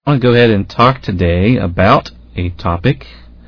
I want to go ahead and talk today about a topic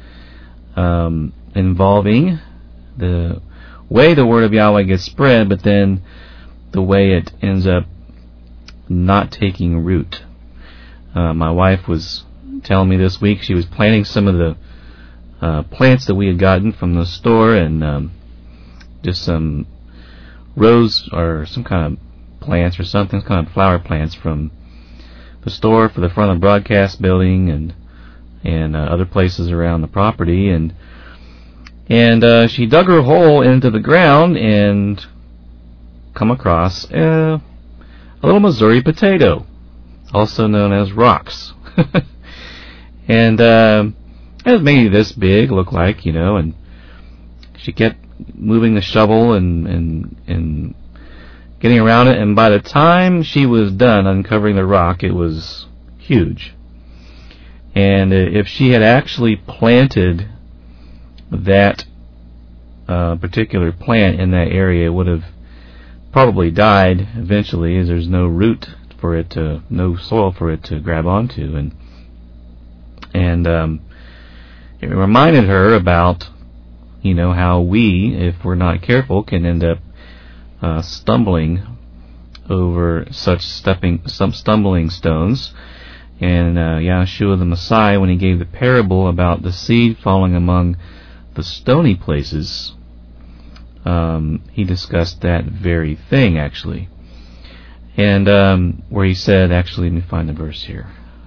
involving the way the Word of Yahweh gets spread, but then the way it ends up not taking root. My wife was telling me this week she was planting some of the plants that we had gotten from the store, and just some rose or some kind of plants or something, kind of flower plants from the store for the front of the broadcast building and other places around the property, and she dug her hole into the ground and come across a little Missouri potato, also known as rocks. And it was maybe this big, looked like, and she kept moving the shovel and getting around it, and by the time she was done uncovering the rock, it was huge. And if she had actually planted that particular plant in that area, it would have probably died eventually, as there's no root for it to, no soil for it to grab onto, and it reminded her about how we, if we're not careful, can end up stumbling over some stumbling stones. And Yahshua the Messiah, when he gave the parable about the seed falling among the stony places, he discussed that very thing, actually. And where he said, actually, let me find the verse here.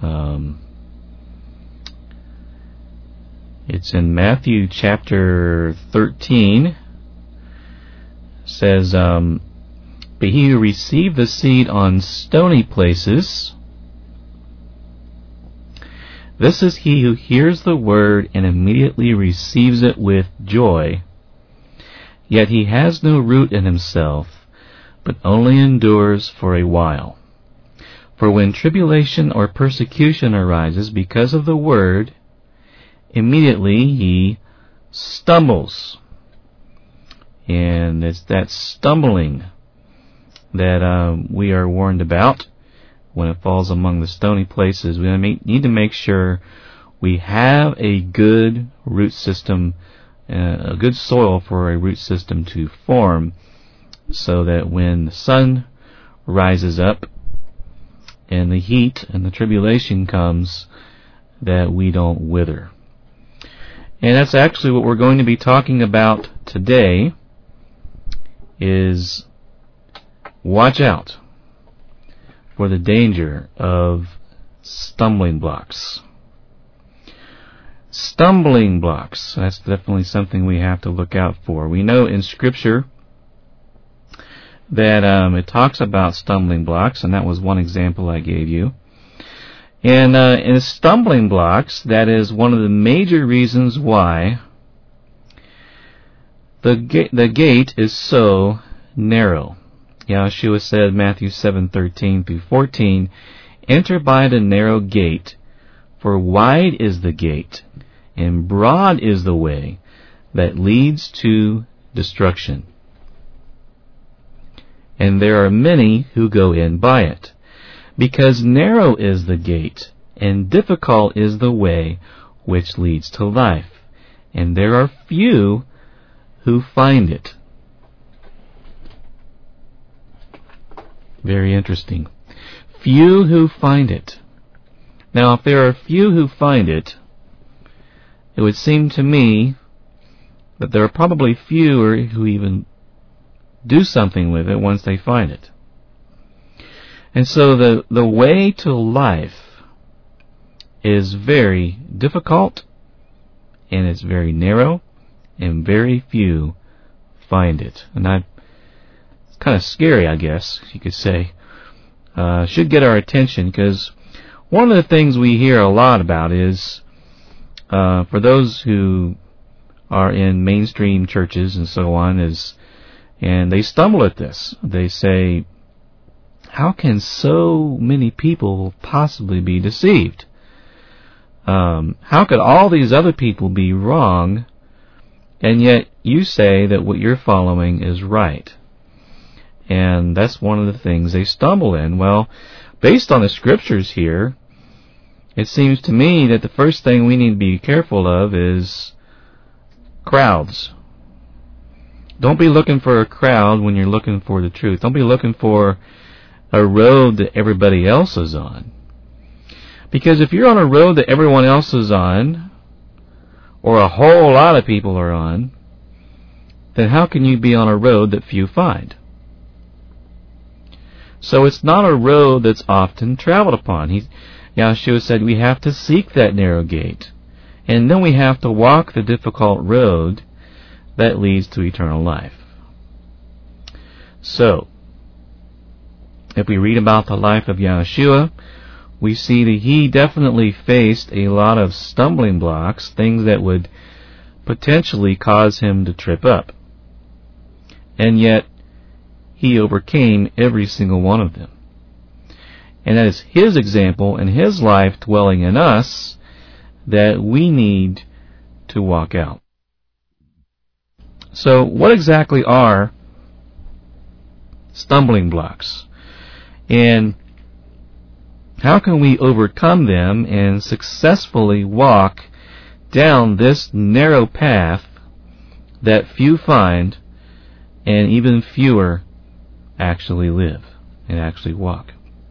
It's in Matthew chapter 13. It says, but he who received the seed on stony places, this is he who hears the word and immediately receives it with joy. Yet he has no root in himself, but only endures for a while. For when tribulation or persecution arises because of the word, immediately he stumbles. And it's that stumbling that we are warned about when it falls among the stony places. We need to make sure we have a good root system, a good soil for a root system to form, so that when the sun rises up and the heat and the tribulation comes, that we don't wither. And that's actually what we're going to be talking about today, is watch out for the danger of stumbling blocks. Stumbling blocks, that's definitely something we have to look out for. We know in Scripture that it talks about stumbling blocks, and that was one example I gave you. And in stumbling blocks, that is one of the major reasons why the gate is so narrow. Yahshua said, Matthew 7:13-14, enter by the narrow gate, for wide is the gate, and broad is the way that leads to destruction, and there are many who go in by it. Because narrow is the gate, and difficult is the way which leads to life, and there are few who find it. Very interesting. Few who find it. Now, if there are few who find it, it would seem to me that there are probably fewer who even do something with it once they find it. And so the way to life is very difficult, and it's very narrow, and very few find it. And it's kind of scary, I guess you could say. Should get our attention, because one of the things we hear a lot about is, for those who are in mainstream churches and so on, and they stumble at this. They say, how can so many people possibly be deceived? How could all these other people be wrong, and yet you say that what you're following is right? And that's one of the things they stumble in. Well, based on the scriptures here, it seems to me that the first thing we need to be careful of is crowds. Don't be looking for a crowd when you're looking for the truth. Don't be looking for a road that everybody else is on. Because if you're on a road that everyone else is on, or a whole lot of people are on, then how can you be on a road that few find? So it's not a road that's often traveled upon. Yahshua said we have to seek that narrow gate. And then we have to walk the difficult road that leads to eternal life. So, if we read about the life of Yahshua, we see that he definitely faced a lot of stumbling blocks, things that would potentially cause him to trip up. And yet, he overcame every single one of them. And that is his example and his life dwelling in us that we need to walk out. So, what exactly are stumbling blocks? And how can we overcome them and successfully walk down this narrow path that few find and even fewer actually live and actually walk?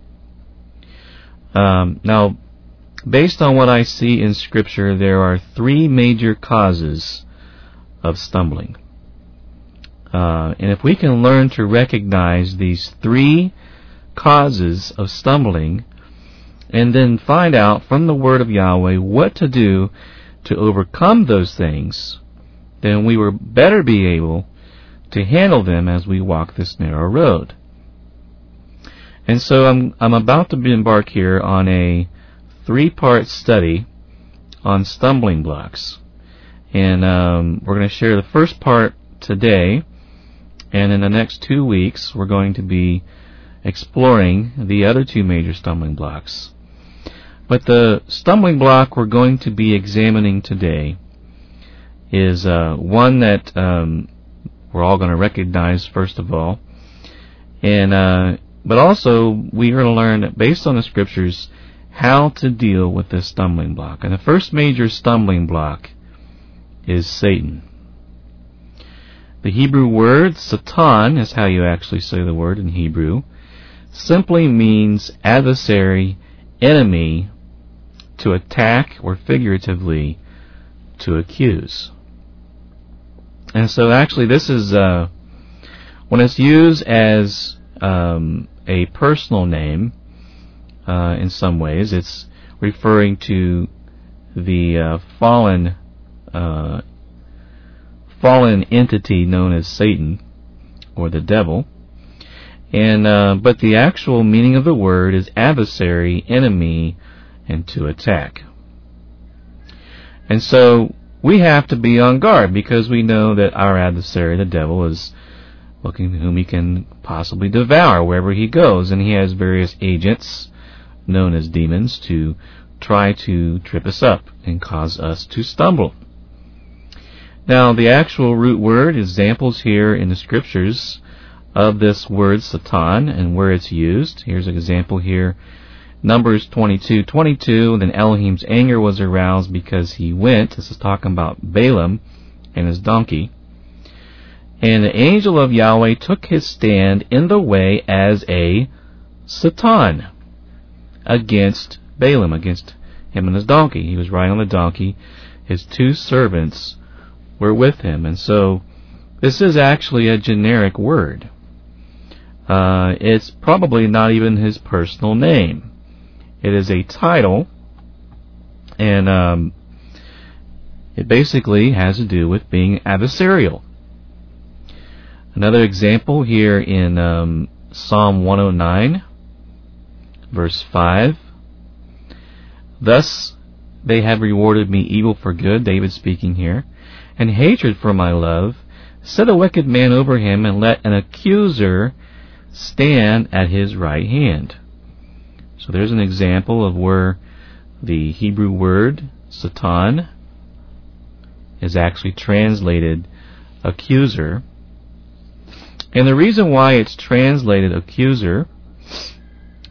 Now, based on what I see in Scripture, there are three major causes of stumbling. And if we can learn to recognize these three causes of stumbling, and then find out from the Word of Yahweh what to do to overcome those things, then we will better be able to handle them as we walk this narrow road. And so I'm about to embark here on a 3-part study on stumbling blocks. And we're going to share the first part today, and in the next 2 weeks we're going to be exploring the other two major stumbling blocks. But the stumbling block we're going to be examining today is one that we're all going to recognize first of all, and but also we're going to learn, based on the Scriptures, how to deal with this stumbling block. And the first major stumbling block is Satan. The Hebrew word Satan is how you actually say the word in Hebrew. Simply means adversary, enemy, to attack, or figuratively to accuse. And so actually this is when it's used as a personal name, in some ways it's referring to the fallen entity known as Satan, or the devil. And but the actual meaning of the word is adversary, enemy, and to attack. And so we have to be on guard, because we know that our adversary, the devil, is looking whom he can possibly devour wherever he goes, and he has various agents known as demons to try to trip us up and cause us to stumble. Now, the actual root word, examples here in the Scriptures of this word Satan and where it's used. Here's an example here. Numbers 22:22, then Elohim's anger was aroused because he went. This is talking about Balaam and his donkey. And the angel of Yahweh took his stand in the way as a Satan against Balaam, against him and his donkey. He was riding on the donkey. His two servants were with him. And so this is actually a generic word. It's probably not even his personal name. It is a title, and it basically has to do with being adversarial. Another example here in Psalm 109, verse 5. Thus they have rewarded me evil for good, David speaking here, and hatred for my love. Set a wicked man over him, and let an accuser stand at his right hand. So there's an example of where the Hebrew word Satan is actually translated accuser. And the reason why it's translated accuser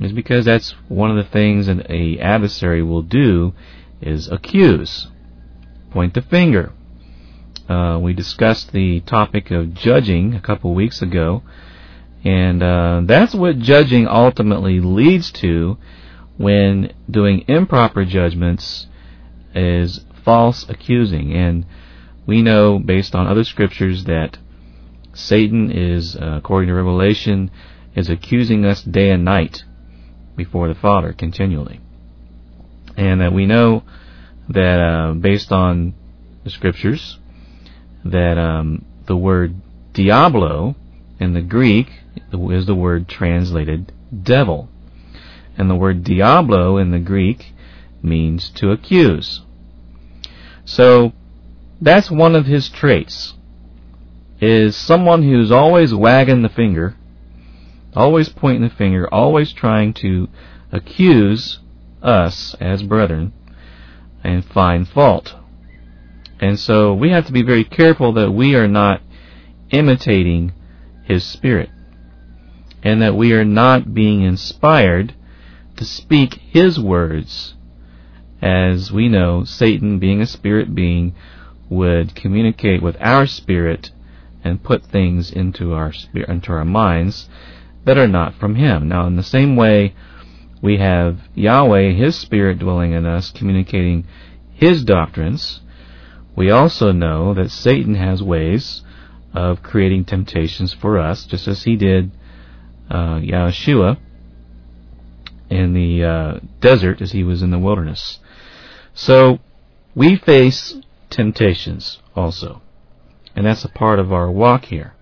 is because that's one of the things that a adversary will do, is accuse, point the finger. We discussed the topic of judging a couple weeks ago, and that's what judging ultimately leads to when doing improper judgments, is false accusing. And we know, based on other scriptures, that Satan is, according to Revelation, is accusing us day and night before the Father continually. And that we know that, based on the scriptures, that the word diablo in the Greek is the word translated devil. And the word diablo in the Greek means to accuse. So that's one of his traits, is someone who's always wagging the finger, always pointing the finger, always trying to accuse us as brethren and find fault. And so we have to be very careful that we are not imitating his spirit, and that we are not being inspired to speak his words. As we know, Satan, being a spirit being, would communicate with our spirit and put things into our spirit, into our minds, that are not from him. Now, in the same way, we have Yahweh, his spirit, dwelling in us, communicating his doctrines. We also know that Satan has ways of creating temptations for us, just as he did Yeshua in the desert as he was in the wilderness. So we face temptations also, and that's a part of our walk here.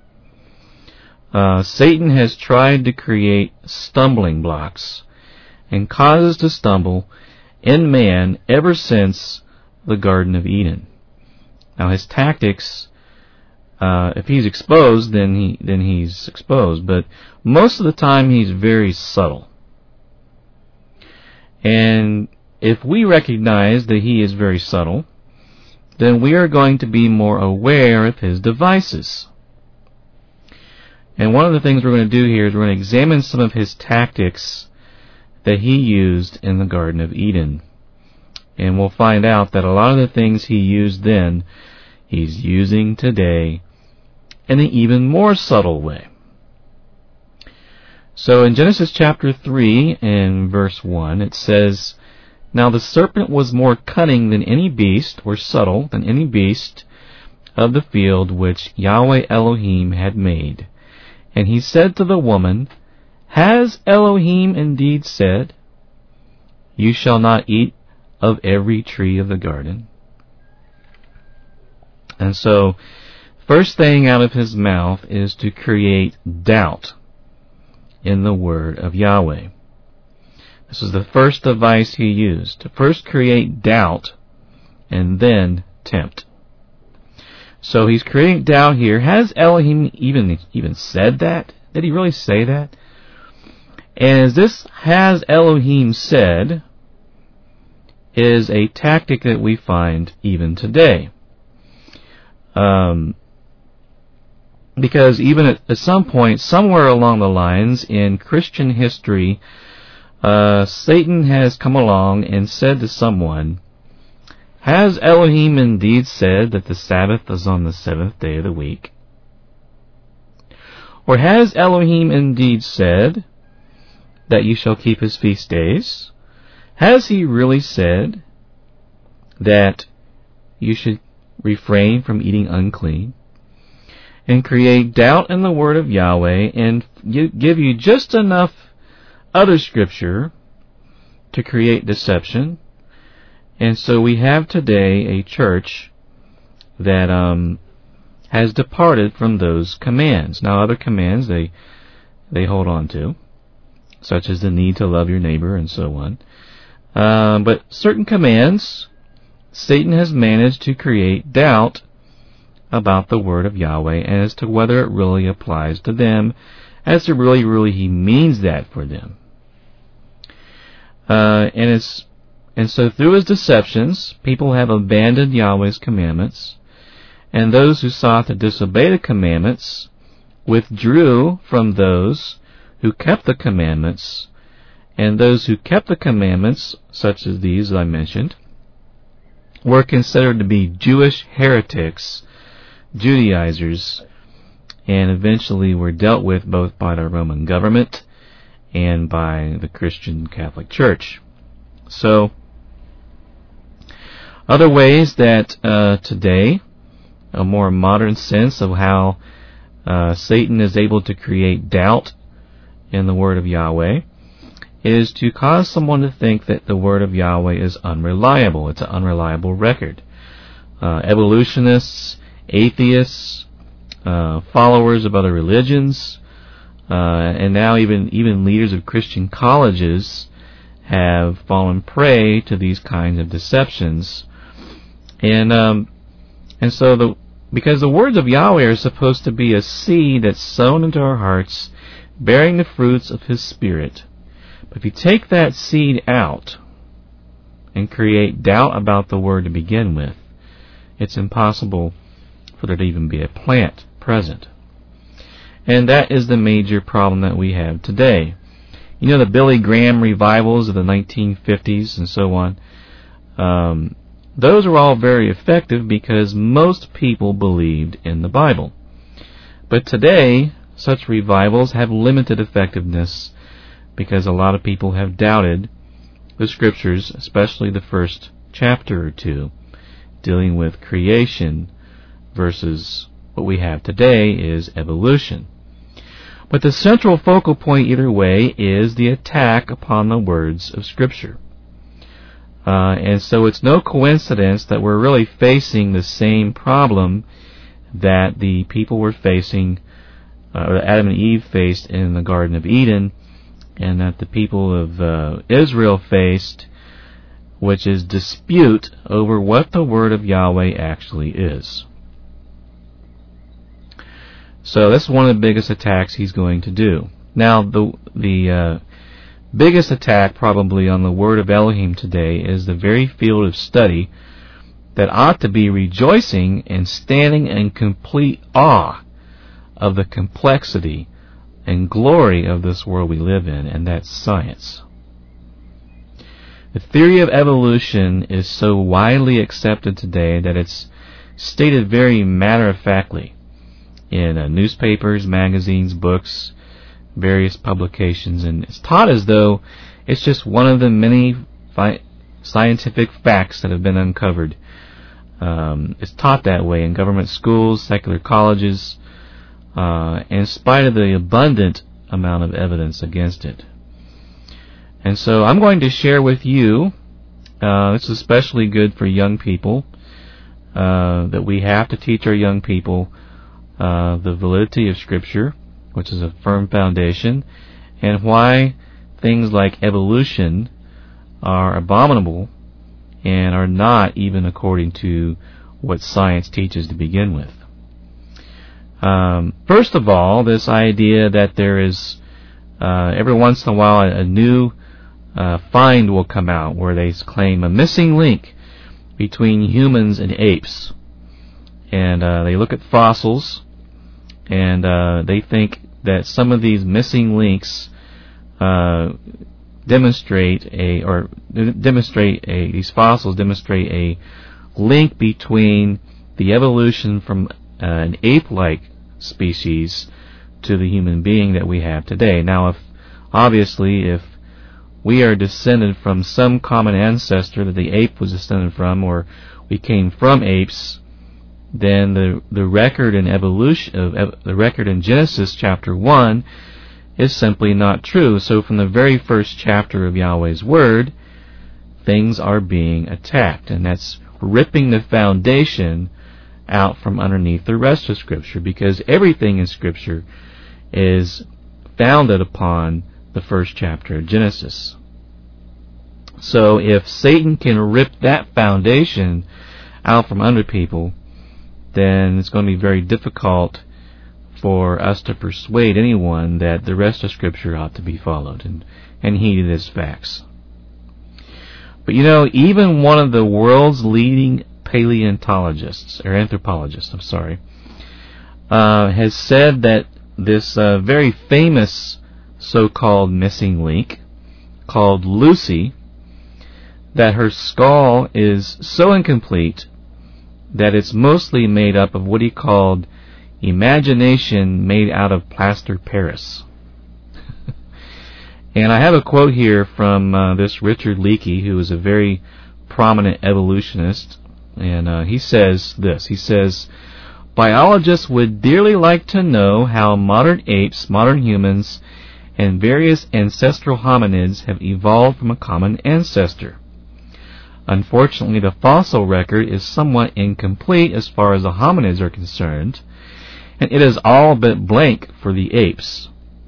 Satan has tried to create stumbling blocks and causes to stumble in man ever since the Garden of Eden. Now his tactics, if he's exposed, then he's exposed, but most of the time he's very subtle. And if we recognize that he is very subtle, then we are going to be more aware of his devices. And one of the things we're going to do here is we're going to examine some of his tactics that he used in the Garden of Eden. And we'll find out that a lot of the things he used then, he's using today in an even more subtle way. So in Genesis chapter 3 and verse 1, it says, "Now the serpent was more cunning than any beast, or subtle than any beast of the field which Yahweh Elohim had made. And he said to the woman, Has Elohim indeed said, You shall not eat of every tree of the garden?" And so, first thing out of his mouth is to create doubt in the word of Yahweh. This is the first device he used, to first create doubt and then tempt. So he's creating doubt here. Has Elohim even said that? Did he really say that? And as this "has Elohim said" is a tactic that we find even today. Because even at some point, somewhere along the lines in Christian history, Satan has come along and said to someone, "Has Elohim indeed said that the Sabbath is on the seventh day of the week? Or has Elohim indeed said that you shall keep his feast days? Has he really said that you should refrain from eating unclean?" And create doubt in the word of Yahweh and give you just enough other scripture to create deception. And so we have today a church that has departed from those commands. Now other commands they hold on to, such as the need to love your neighbor and so on. But certain commands, Satan has managed to create doubt about the word of Yahweh as to whether it really applies to them, as to really he means that for them. And so through his deceptions, people have abandoned Yahweh's commandments, and those who sought to disobey the commandments withdrew from those who kept the commandments, And those who kept the commandments, such as these that I mentioned, were considered to be Jewish heretics, Judaizers, and eventually were dealt with both by the Roman government and by the Christian Catholic Church. So, other ways that today, a more modern sense of how Satan is able to create doubt in the Word of Yahweh is to cause someone to think that the Word of Yahweh is unreliable. It's an unreliable record. Evolutionists, atheists, followers of other religions, and now even leaders of Christian colleges have fallen prey to these kinds of deceptions. And so because the words of Yahweh are supposed to be a seed that's sown into our hearts, bearing the fruits of His Spirit. But if you take that seed out and create doubt about the Word to begin with, it's impossible for there to even be a plant present. And that is the major problem that we have today. You know, the Billy Graham revivals of the 1950s and so on, those are all very effective because most people believed in the Bible. But today, such revivals have limited effectiveness because a lot of people have doubted the Scriptures, especially the first chapter or two, dealing with creation versus what we have today is evolution. But the central focal point either way is the attack upon the words of Scripture. And so it's no coincidence that we're really facing the same problem that the people were facing, or Adam and Eve faced in the Garden of Eden, and that the people of Israel faced, which is dispute over what the Word of Yahweh actually is. So that's one of the biggest attacks he's going to do. Now, the biggest attack probably on the Word of Elohim today is the very field of study that ought to be rejoicing and standing in complete awe of the complexity and glory of this world we live in, and that's science. The theory of evolution is so widely accepted today that it's stated very matter-of-factly in newspapers, magazines, books, various publications, and it's taught as though it's just one of the many scientific facts that have been uncovered. It's taught that way in government schools, secular colleges, in spite of the abundant amount of evidence against it. And so I'm going to share with you, this is especially good for young people, that we have to teach our young people the validity of Scripture, which is a firm foundation, and why things like evolution are abominable and are not even according to what science teaches to begin with. First of all, this idea that there is every once in a while a new find will come out where they claim a missing link between humans and apes. And they look at fossils, and they think that some of these missing links these fossils demonstrate a link between the evolution from an ape-like species to the human being that we have today. Now, if we are descended from some common ancestor that the ape was descended from, or we came from apes, then the record in the record in Genesis chapter 1 is simply not true. So from the very first chapter of Yahweh's Word, things are being attacked, and that's ripping the foundation out from underneath the rest of Scripture, because everything in Scripture is founded upon the first chapter of Genesis. So if Satan can rip that foundation out from under people, then it's going to be very difficult for us to persuade anyone that the rest of Scripture ought to be followed and heeded as facts. But you know, even one of the world's leading paleontologists, or anthropologists, has said that this very famous so-called missing link, called Lucy that her skull is so incomplete that it's mostly made up of what he called imagination made out of plaster Paris. And I have a quote here from this Richard Leakey, who is a very prominent evolutionist, and he says this. He says, biologists would dearly like to know how modern apes, modern humans, and various ancestral hominids have evolved from a common ancestor. Unfortunately, the fossil record is somewhat incomplete as far as the hominids are concerned, and it is all but blank for the apes.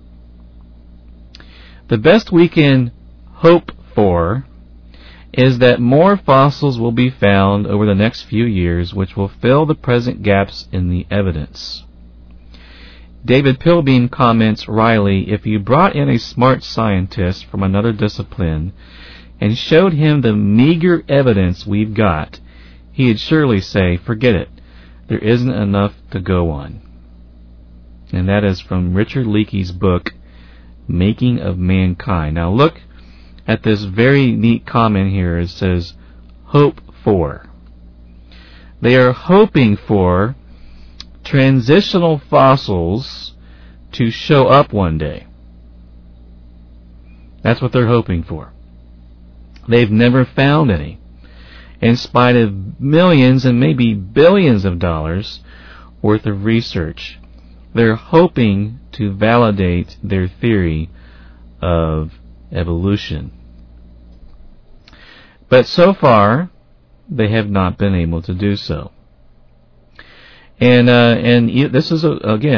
The best we can hope for is that more fossils will be found over the next few years which will fill the present gaps in the evidence. David Pilbeam comments wryly, if you brought in a smart scientist from another discipline and showed him the meager evidence we've got, he'd surely say, forget it, there isn't enough to go on. And that is from Richard Leakey's book, Making of Mankind. Now look at this very neat comment here. It says, hope for. They are hoping for transitional fossils to show up one day. That's what they're hoping for. They've never found any, in spite of millions and maybe billions of dollars worth of research. They're hoping to validate their theory of evolution. But so far, they have not been able to do so. And this is, a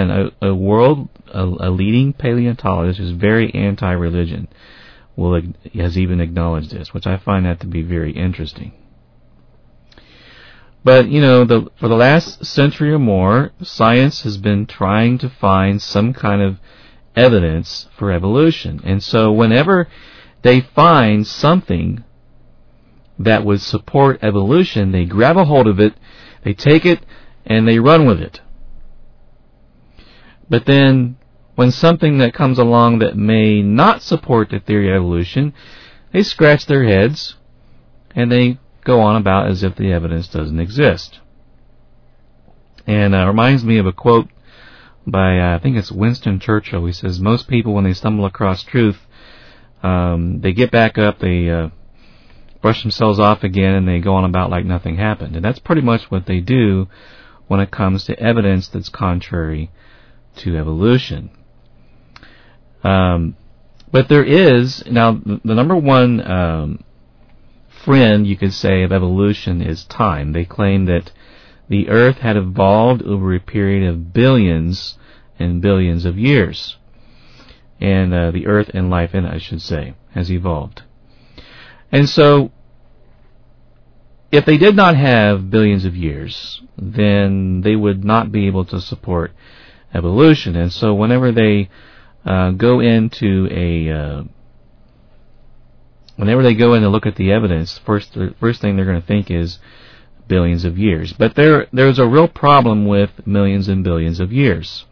leading paleontologist who's very anti-religion, has even acknowledged this, which I find that to be very interesting. But, for the last century or more, science has been trying to find some kind of evidence for evolution. And so whenever they find something that would support evolution, they grab a hold of it, they take it, and they run with it. But then, when something that comes along that may not support the theory of evolution, they scratch their heads, and they go on about as if the evidence doesn't exist. And it reminds me of a quote by, I think it's Winston Churchill. He says, most people, when they stumble across truth, they get back up, they brush themselves off again, and they go on about like nothing happened. And that's pretty much what they do when it comes to evidence that's contrary to evolution. But there is, now, the number one friend, you could say, of evolution is time. They claim that the Earth had evolved over a period of billions and billions of years. And the Earth and life in it, I should say, has evolved. And so, if they did not have billions of years, then they would not be able to support evolution. And so whenever they go in to look at the evidence, the first thing they're going to think is billions of years. But there's a real problem with millions and billions of years.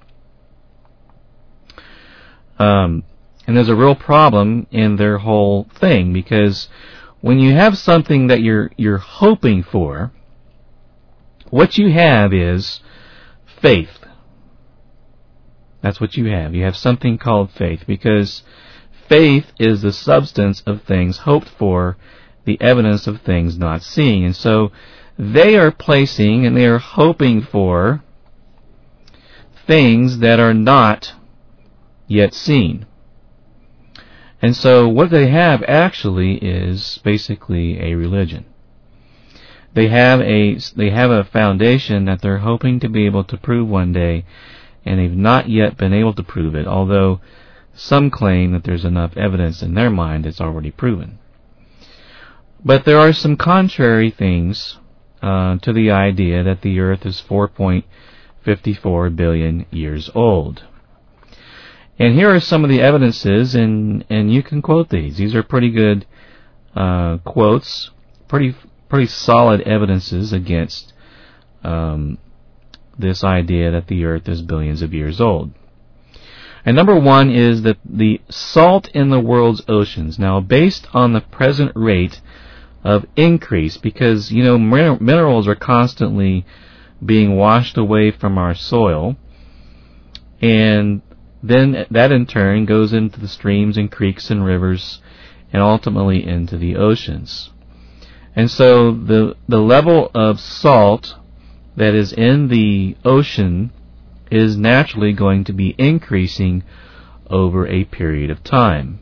And there's a real problem in their whole thing, because when you have something that you're hoping for, what you have is faith. That's what you have. You have something called faith, because faith is the substance of things hoped for, the evidence of things not seen. And so they are placing and they are hoping for things that are not yet seen. And so what they have actually is basically a religion. They have a foundation that they're hoping to be able to prove one day, and they've not yet been able to prove it, although some claim that there's enough evidence in their mind it's already proven. But there are some contrary things to the idea that the Earth is 4.54 billion years old. And here are some of the evidences, and you can quote these. These are pretty good quotes, pretty solid evidences against this idea that the Earth is billions of years old. And number one is that the salt in the world's oceans. Now, based on the present rate of increase, because, minerals are constantly being washed away from our soil, and then that in turn goes into the streams and creeks and rivers and ultimately into the oceans. And so the level of salt that is in the ocean is naturally going to be increasing over a period of time.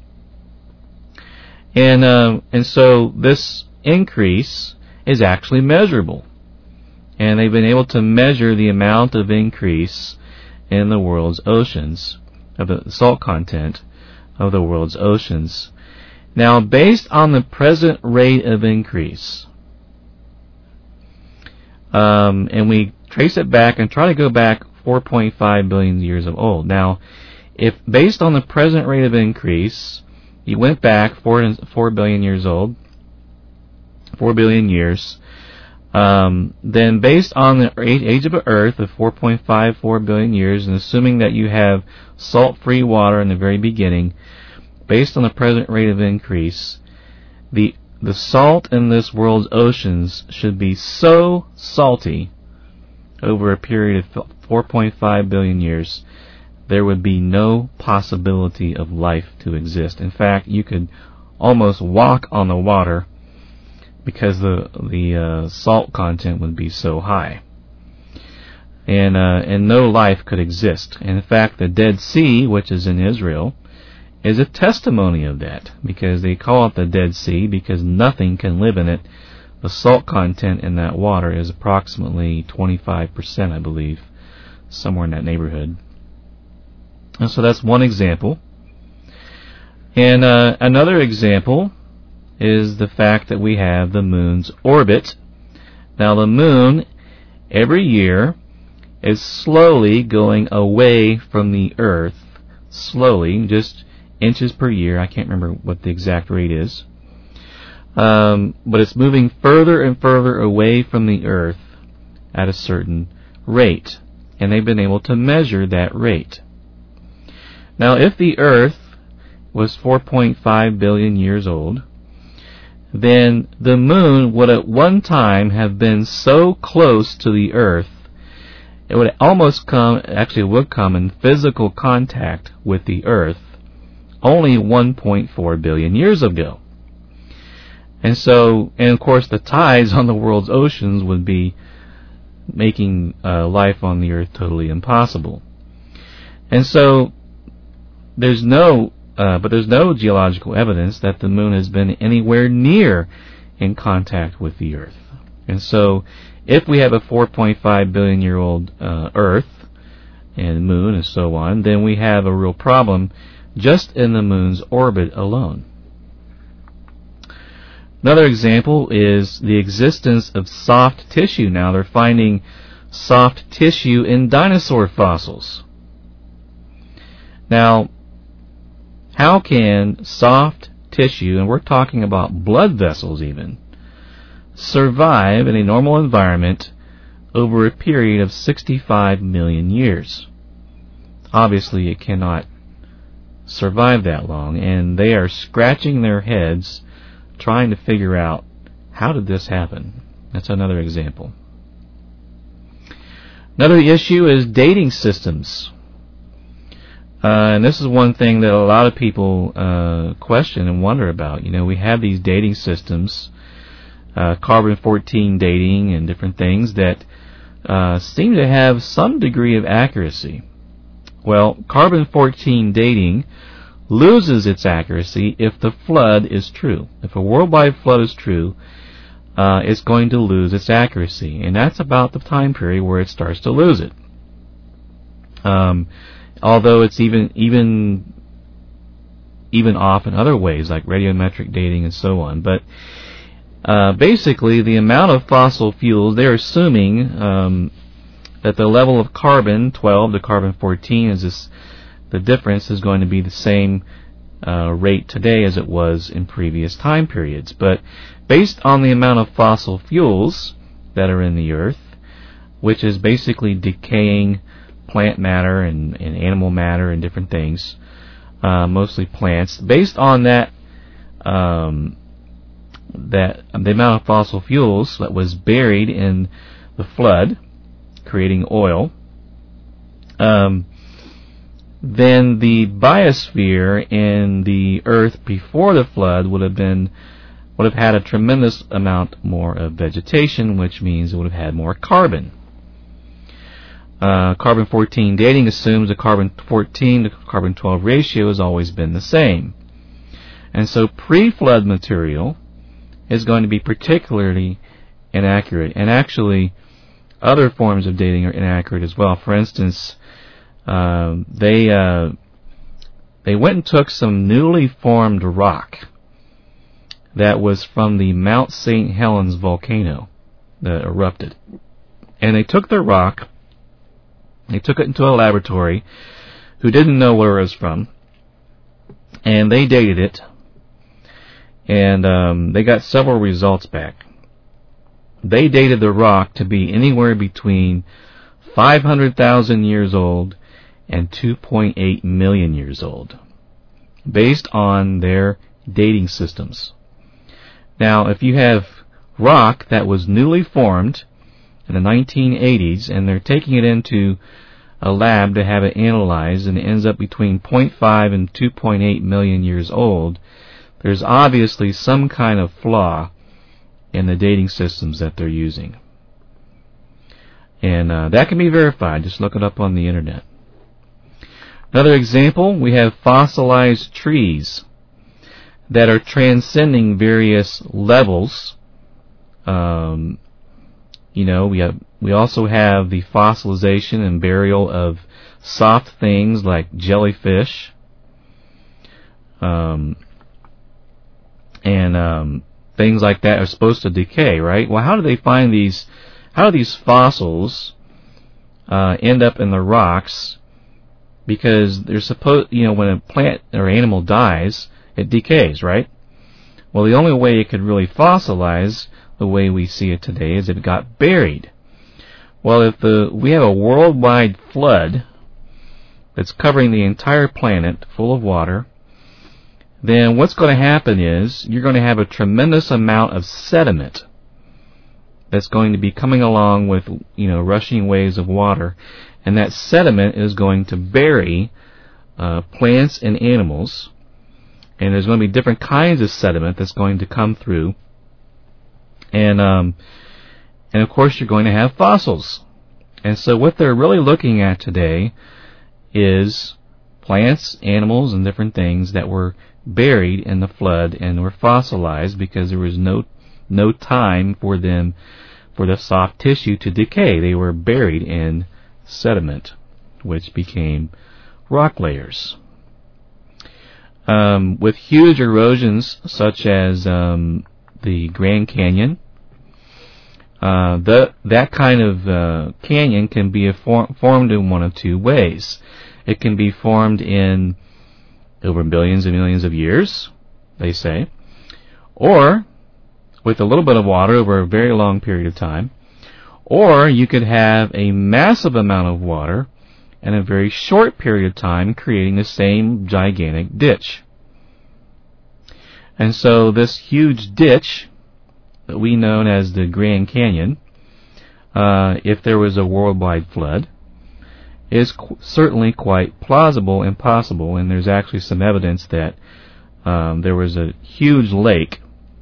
And so this increase is actually measurable. And they've been able to measure the amount of increase in the world's oceans, of the salt content of the world's oceans. Now, based on the present rate of increase, and we trace it back and try to go back 4.5 billion years of old. Now, if based on the present rate of increase, you went back 4 billion years old, 4 billion years, then based on the age of the Earth of 4.54 billion years, and assuming that you have salt-free water in the very beginning, based on the present rate of increase, the salt in this world's oceans should be so salty over a period of 4.5 billion years, there would be no possibility of life to exist. In fact, you could almost walk on the water because the salt content would be so high. And no life could exist. And in fact, the Dead Sea, which is in Israel, is a testimony of that, because they call it the Dead Sea because nothing can live in it. The salt content in that water is approximately 25%, I believe, somewhere in that neighborhood. And so that's one example. And another example is the fact that we have the moon's orbit. Now, the moon, every year, is slowly going away from the Earth, slowly, just inches per year. I can't remember what the exact rate is. But it's moving further and further away from the Earth at a certain rate. And they've been able to measure that rate. Now, if the Earth was 4.5 billion years old, then the moon would at one time have been so close to the Earth, it would almost would come in physical contact with the Earth only 1.4 billion years ago. And of course, the tides on the world's oceans would be making life on the Earth totally impossible. And so, there's no geological evidence that the moon has been anywhere near in contact with the Earth. And so, if we have a 4.5 billion year old Earth and moon and so on, then we have a real problem just in the moon's orbit alone. Another example is the existence of soft tissue. Now, they're finding soft tissue in dinosaur fossils. Now, how can soft tissue, and we're talking about blood vessels even, survive in a normal environment over a period of 65 million years? Obviously, it cannot survive that long, and they are scratching their heads trying to figure out, how did this happen? That's another example. Another issue is dating systems. And this is one thing that a lot of people question and wonder about. We have these dating systems, carbon-14 dating and different things that seem to have some degree of accuracy. Well, carbon-14 dating loses its accuracy if the flood is true. If a worldwide flood is true, it's going to lose its accuracy. And that's about the time period where it starts to lose it. Although it's even off in other ways, like radiometric dating and so on. But basically, the amount of fossil fuels, they're assuming that the level of carbon-12 to carbon-14 is the difference is going to be the same rate today as it was in previous time periods. But based on the amount of fossil fuels that are in the Earth, which is basically decaying plant matter and animal matter and different things, mostly plants. Based on that, the amount of fossil fuels that was buried in the flood, creating oil, then the biosphere in the Earth before the flood would have had a tremendous amount more of vegetation, which means it would have had more carbon. Carbon-14 dating assumes the carbon-14 to carbon-12 ratio has always been the same. And so pre-flood material is going to be particularly inaccurate. And actually, other forms of dating are inaccurate as well. For instance, they went and took some newly formed rock that was from the Mount St. Helens volcano that erupted. And they took the rock, they took it into a laboratory who didn't know where it was from, and they dated it, and they got several results back. They dated the rock to be anywhere between 500,000 years old and 2.8 million years old, based on their dating systems. Now, if you have rock that was newly formed in the 1980s, and they're taking it into a lab to have it analyzed, and it ends up between 0.5 and 2.8 million years old, there's obviously some kind of flaw in the dating systems that they're using. And that can be verified. Just look it up on the internet. Another example, we have fossilized trees that are transcending various levels. We also have the fossilization and burial of soft things like jellyfish, and things like that are supposed to decay, right? Well, how do they find these? How do these fossils end up in the rocks? Because they're supposed, when a plant or animal dies, it decays, right? Well, the only way it could really fossilize the way we see it today is if it got buried. Well, if we have a worldwide flood that's covering the entire planet full of water, then what's going to happen is you're going to have a tremendous amount of sediment that's going to be coming along with, rushing waves of water, and that sediment is going to bury plants and animals, and there's going to be different kinds of sediment that's going to come through, and of course you're going to have fossils. And so what they're really looking at today is plants, animals, and different things that were buried in the flood and were fossilized because there was no time for the soft tissue to decay. They were buried in sediment, which became rock layers. With huge erosions such as the Grand Canyon, that kind of canyon can be formed in one of two ways. It can be formed in over billions and millions of years, they say, or with a little bit of water over a very long period of time, or you could have a massive amount of water in a very short period of time, creating the same gigantic ditch. And so this huge ditch that we know as the Grand Canyon, if there was a worldwide flood, is certainly quite plausible and possible, and there's actually some evidence that there was a huge lake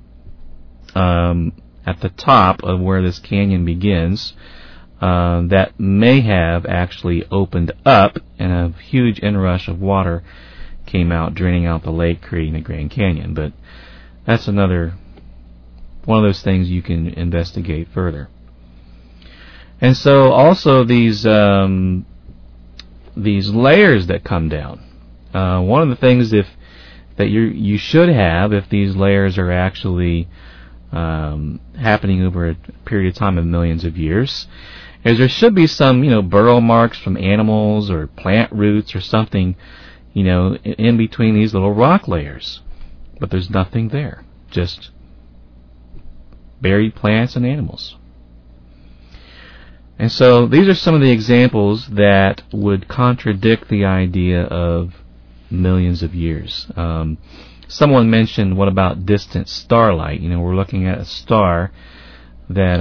at the top of where this canyon begins that may have actually opened up, and a huge inrush of water came out, draining out the lake, creating the Grand Canyon. But that's another one of those things you can investigate further. And so also these layers that come down. One of the things that you should have, if these layers are actually happening over a period of time of millions of years, is there should be some burrow marks from animals or plant roots or something in between these little rock layers. But there's nothing there, just buried plants and animals. And so these are some of the examples that would contradict the idea of millions of years. Someone mentioned, what about distant starlight? We're looking at a star that,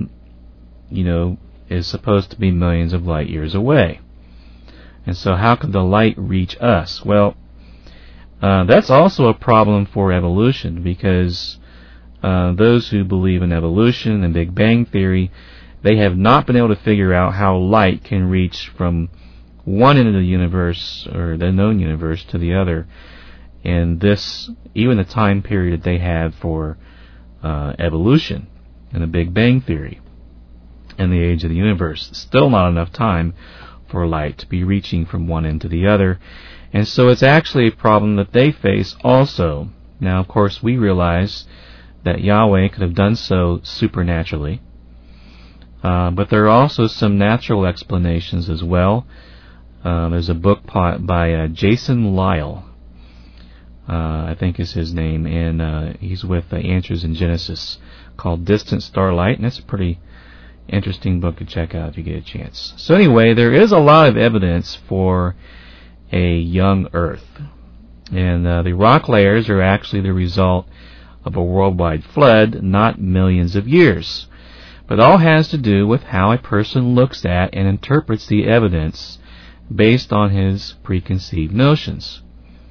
is supposed to be millions of light years away. And so how could the light reach us? Well, that's also a problem for evolution, because those who believe in evolution and Big Bang Theory, they have not been able to figure out how light can reach from one end of the universe, or the known universe, to the other. And this, even the time period that they have for evolution and the Big Bang Theory and the age of the universe, still not enough time for light to be reaching from one end to the other. And so it's actually a problem that they face also. Now, of course, we realize that Yahweh could have done so supernaturally. But there are also some natural explanations as well. There's a book by Jason Lisle, I think is his name, and he's with Answers in Genesis, called Distant Starlight, and it's a pretty interesting book to check out if you get a chance. So anyway, there is a lot of evidence for a young Earth, and the rock layers are actually the result of a worldwide flood, not millions of years. But it all has to do with how a person looks at and interprets the evidence based on his preconceived notions.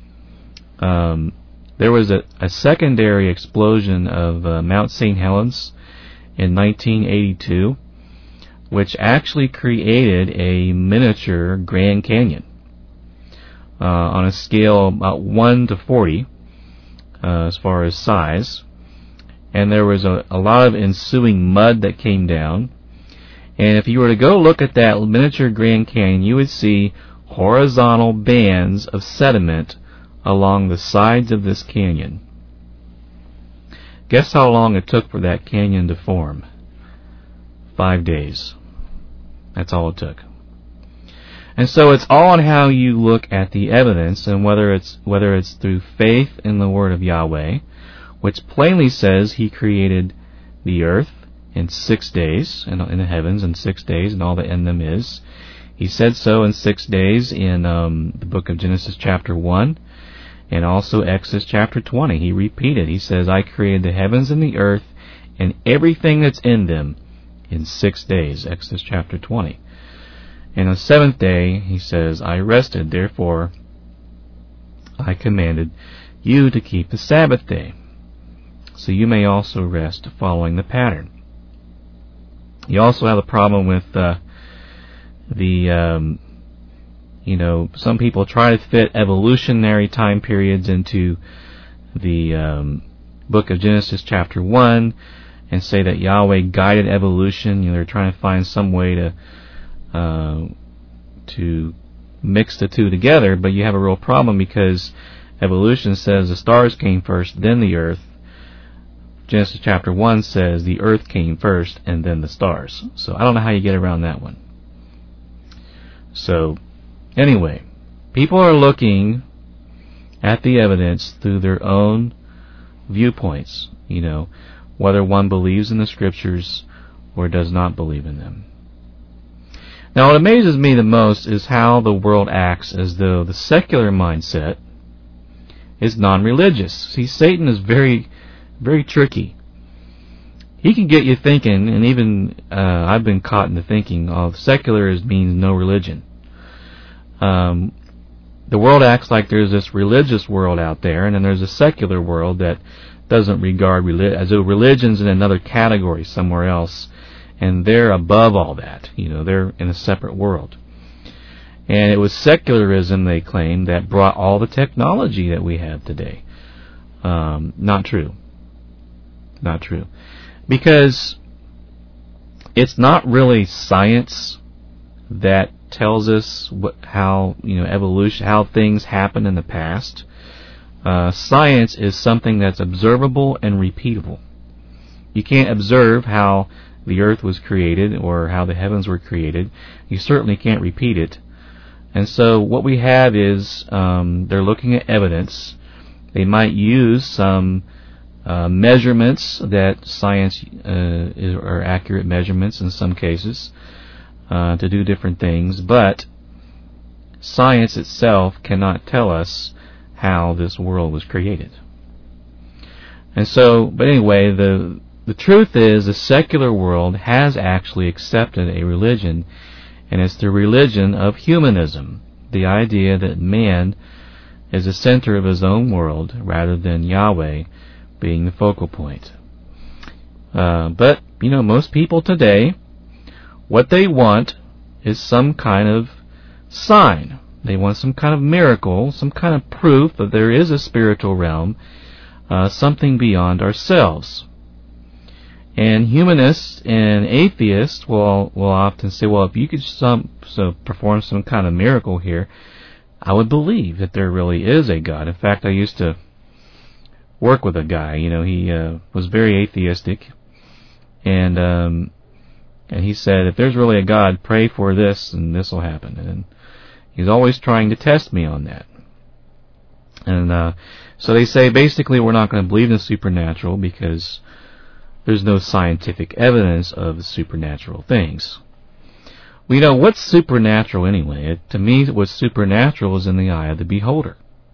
There was a secondary explosion of Mount St. Helens in 1982, which actually created a miniature Grand Canyon on a scale about 1 to 40 as far as size. And there was a lot of ensuing mud that came down. And if you were to go look at that miniature Grand Canyon, you would see horizontal bands of sediment along the sides of this canyon. Guess how long it took for that canyon to form? 5 days. That's all it took. And so it's all on how you look at the evidence, and whether it's through faith in the Word of Yahweh, which plainly says He created the earth in 6 days, and in the heavens in 6 days, and all that in them is. He said so in 6 days in the book of Genesis chapter 1, and also Exodus chapter 20. He repeated. He says, I created the heavens and the earth and everything that's in them in 6 days, Exodus chapter 20. And on the seventh day, He says, I rested, therefore I commanded you to keep the Sabbath day, so you may also rest, following the pattern. You also have a problem with some people try to fit evolutionary time periods into the book of Genesis chapter 1 and say that Yahweh guided evolution. They're trying to find some way to mix the two together, but you have a real problem, because evolution says the stars came first, then the earth. Genesis chapter 1 says the earth came first and then the stars. So I don't know how you get around that one. So anyway, people are looking at the evidence through their own viewpoints, whether one believes in the scriptures or does not believe in them. Now, what amazes me the most is how the world acts as though the secular mindset is non-religious. See, Satan is very, very tricky. He can get you thinking, and even I've been caught into thinking, secular means no religion. The world acts like there's this religious world out there, and then there's a secular world that doesn't regard as though religion's in another category somewhere else, and they're above all that. They're in a separate world. And it was secularism, they claim, that brought all the technology that we have today. Not true. Not true. Because it's not really science that tells us how evolution, how things happen in the past. Science is something that's observable and repeatable. You can't observe how the earth was created or how the heavens were created. You certainly can't repeat it. And so what we have is they're looking at evidence. They might use some measurements that science are accurate measurements in some cases, to do different things, but science itself cannot tell us how this world was created. And so, but anyway, the truth is the secular world has actually accepted a religion, and it's the religion of humanism, the idea that man is the center of his own world rather than Yahweh being the focal point. But, most people today, what they want is some kind of sign. They want some kind of miracle, some kind of proof that there is a spiritual realm, something beyond ourselves. And humanists and atheists will often say, well, if you could perform some kind of miracle here, I would believe that there really is a God. In fact, I used to work with a guy, he was very atheistic, and he said, if there's really a God, pray for this and this will happen. And he's always trying to test me on that. And so they say, basically, we're not going to believe in the supernatural because there's no scientific evidence of supernatural things. Well, what's supernatural anyway? To me, what's supernatural is in the eye of the beholder.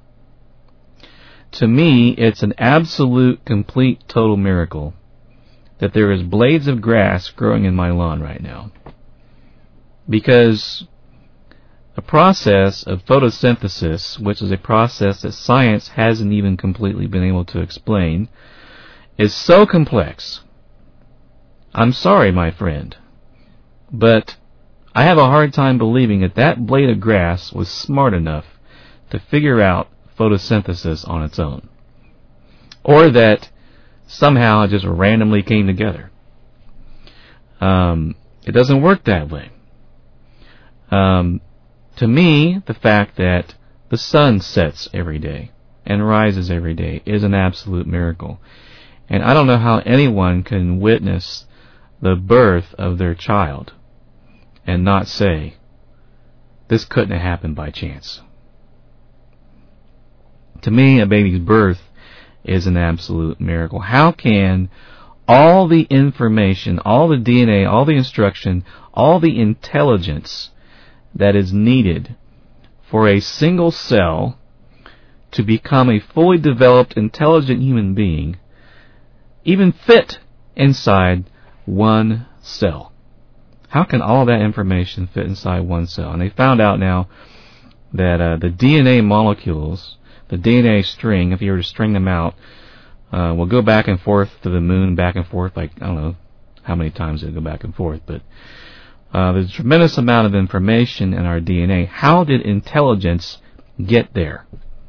To me, it's an absolute, complete, total miracle that there is blades of grass growing in my lawn right now. Because the process of photosynthesis, which is a process that science hasn't even completely been able to explain, is so complex. I'm sorry, my friend, but I have a hard time believing that that blade of grass was smart enough to figure out photosynthesis on its own, or that somehow it just randomly came together. It doesn't work that way. To me, the fact that the sun sets every day and rises every day is an absolute miracle. And I don't know how anyone can witness the birth of their child and not say, this couldn't have happened by chance. To me, a baby's birth is an absolute miracle. How can all the information, all the DNA, all the instruction, all the intelligence that is needed for a single cell to become a fully developed, intelligent human being even fit inside one cell? How can all that information fit inside one cell? And they found out now that the DNA molecules, the DNA string, if you were to string them out, will go back and forth to the moon, back and forth, like, I don't know how many times it'll go back and forth, but there's a tremendous amount of information in our DNA. How did intelligence get there?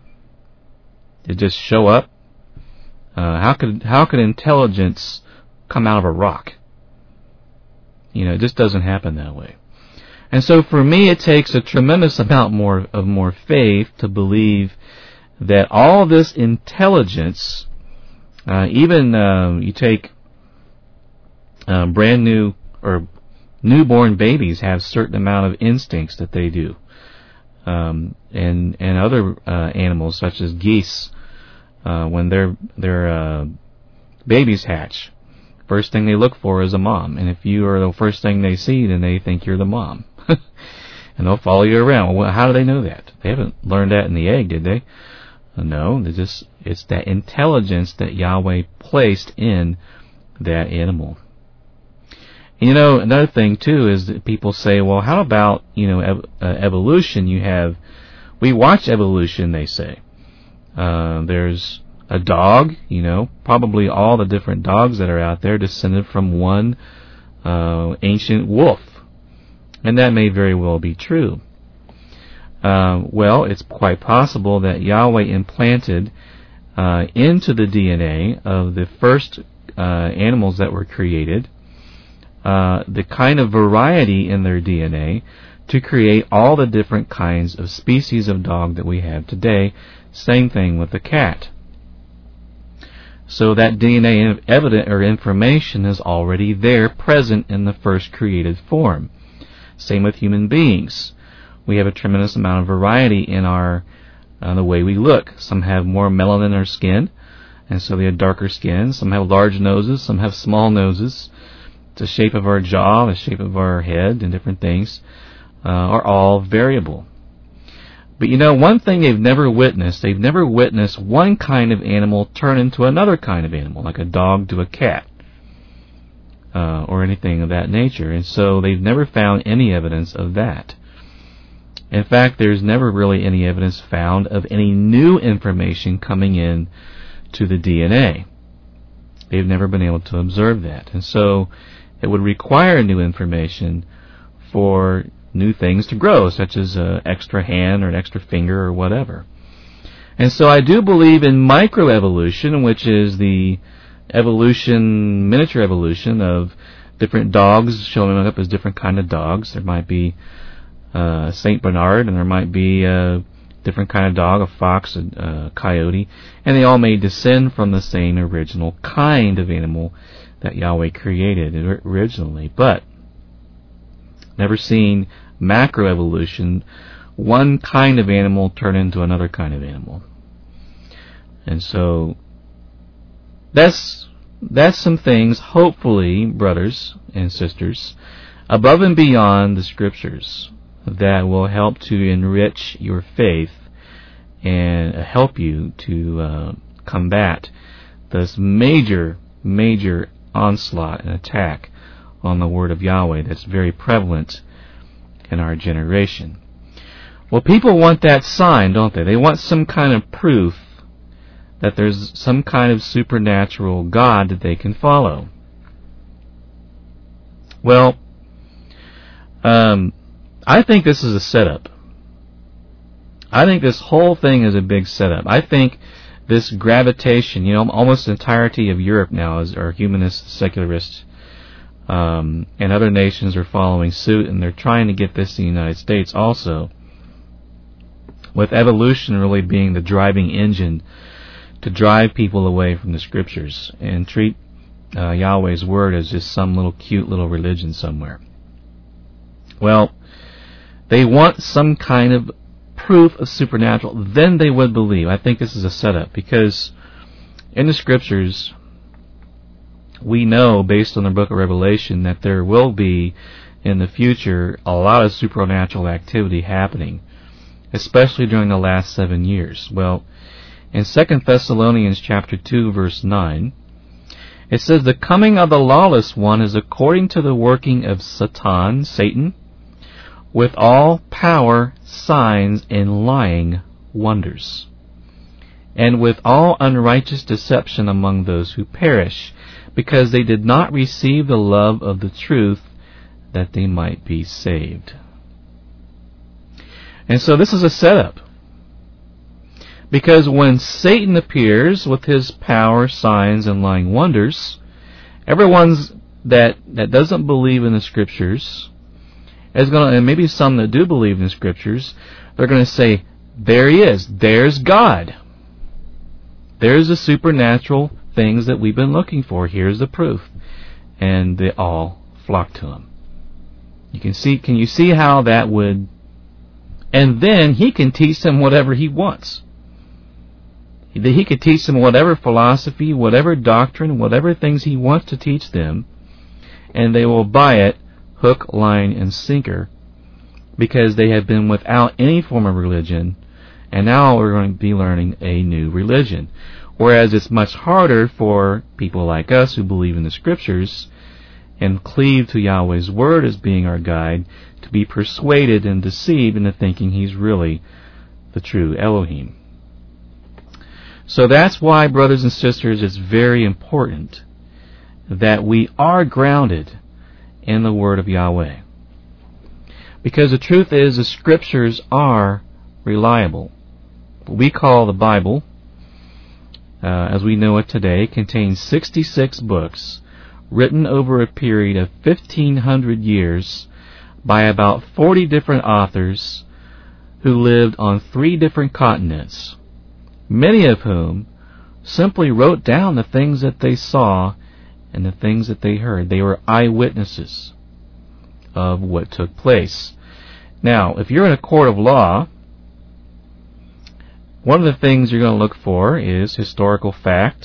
Did it just show up? How could intelligence come out of a rock? It just doesn't happen that way. And so for me, it takes a tremendous amount more faith to believe that all this intelligence, even you take brand new or newborn babies have certain amount of instincts that they do, and other animals such as geese, when their babies hatch, first thing they look for is a mom, and if you are the first thing they see, then they think you're the mom, and they'll follow you around. Well, how do they know that? They haven't learned that in the egg, did they? No, it's that intelligence that Yahweh placed in that animal. Another thing too is that people say, well, how about evolution? We watch evolution, they say. There's a dog, probably all the different dogs that are out there descended from one ancient wolf, and that may very well be true. Well, it's quite possible that Yahweh implanted into the DNA of the first animals that were created the kind of variety in their DNA to create all the different kinds of species of dog that we have today. Same thing with the cat. So that DNA evidence or information is already there, present in the first created form. Same with human beings. We have a tremendous amount of variety in the way we look. Some have more melanin in their skin, and so they have darker skin. Some have large noses, some have small noses. the shape of our jaw, the shape of our head, and different things are all variable. But you know, one thing they've never witnessed one kind of animal turn into another kind of animal, like a dog to a cat, or anything of that nature. And so they've never found any evidence of that. In fact, there's never really any evidence found of any new information coming in to the DNA. They've never been able to observe that. And so it would require new information for new things to grow, such as an extra hand or an extra finger or whatever. And so I do believe in microevolution, which is the evolution, miniature evolution of different dogs showing up as different kind of dogs. There might be Saint Bernard, and there might be a different kind of dog, a fox, a coyote, and they all may descend from the same original kind of animal that Yahweh created originally. But never seen macroevolution, one kind of animal turn into another kind of animal. And so that's some things, hopefully, brothers and sisters, above and beyond the Scriptures, that will help to enrich your faith and help you to combat this major onslaught and attack on the Word of Yahweh that's very prevalent in our generation. Well, people want that sign, don't they? They want some kind of proof that there's some kind of supernatural God that they can follow. Well, I think this is a setup. I think this whole thing is a big setup. I think this gravitation, almost the entirety of Europe now are humanist, secularists, and other nations are following suit, and they're trying to get this in the United States also, with evolution really being the driving engine to drive people away from the Scriptures and treat Yahweh's Word as just some little cute little religion somewhere. Well, they want some kind of proof of supernatural, then they would believe. I think this is a setup, because in the Scriptures we know, based on the book of Revelation, that there will be in the future a lot of supernatural activity happening, especially during the last 7 years. Well, in 2 Thessalonians chapter 2, verse 9, it says, "The coming of the lawless one is according to the working of Satan, with all power, signs, and lying wonders, and with all unrighteous deception among those who perish, because they did not receive the love of the truth, that they might be saved." And so this is a setup. Because when Satan appears with his power, signs, and lying wonders, everyone that doesn't believe in the Scriptures is going to, and maybe some that do believe in the Scriptures, they're going to say, there he is, there's God. There's the supernatural things that we've been looking for. Here's the proof. And they all flock to him. Can you see how that would... And then he can teach them whatever he wants. He could teach them whatever philosophy, whatever doctrine, whatever things he wants to teach them, and they will buy it hook, line, and sinker, because they have been without any form of religion, and now we're going to be learning a new religion. Whereas it's much harder for people like us who believe in the Scriptures and cleave to Yahweh's Word as being our guide to be persuaded and deceived into thinking He's really the true Elohim. So that's why, brothers and sisters, it's very important that we are grounded in the Word of Yahweh. Because the truth is, the Scriptures are reliable. What we call the Bible, as we know it today, contains 66 books written over a period of 1,500 years by about 40 different authors who lived on 3 different continents, many of whom simply wrote down the things that they saw and the things that they heard. They were eyewitnesses of what took place. Now, if you're in a court of law, one of the things you're going to look for is historical fact,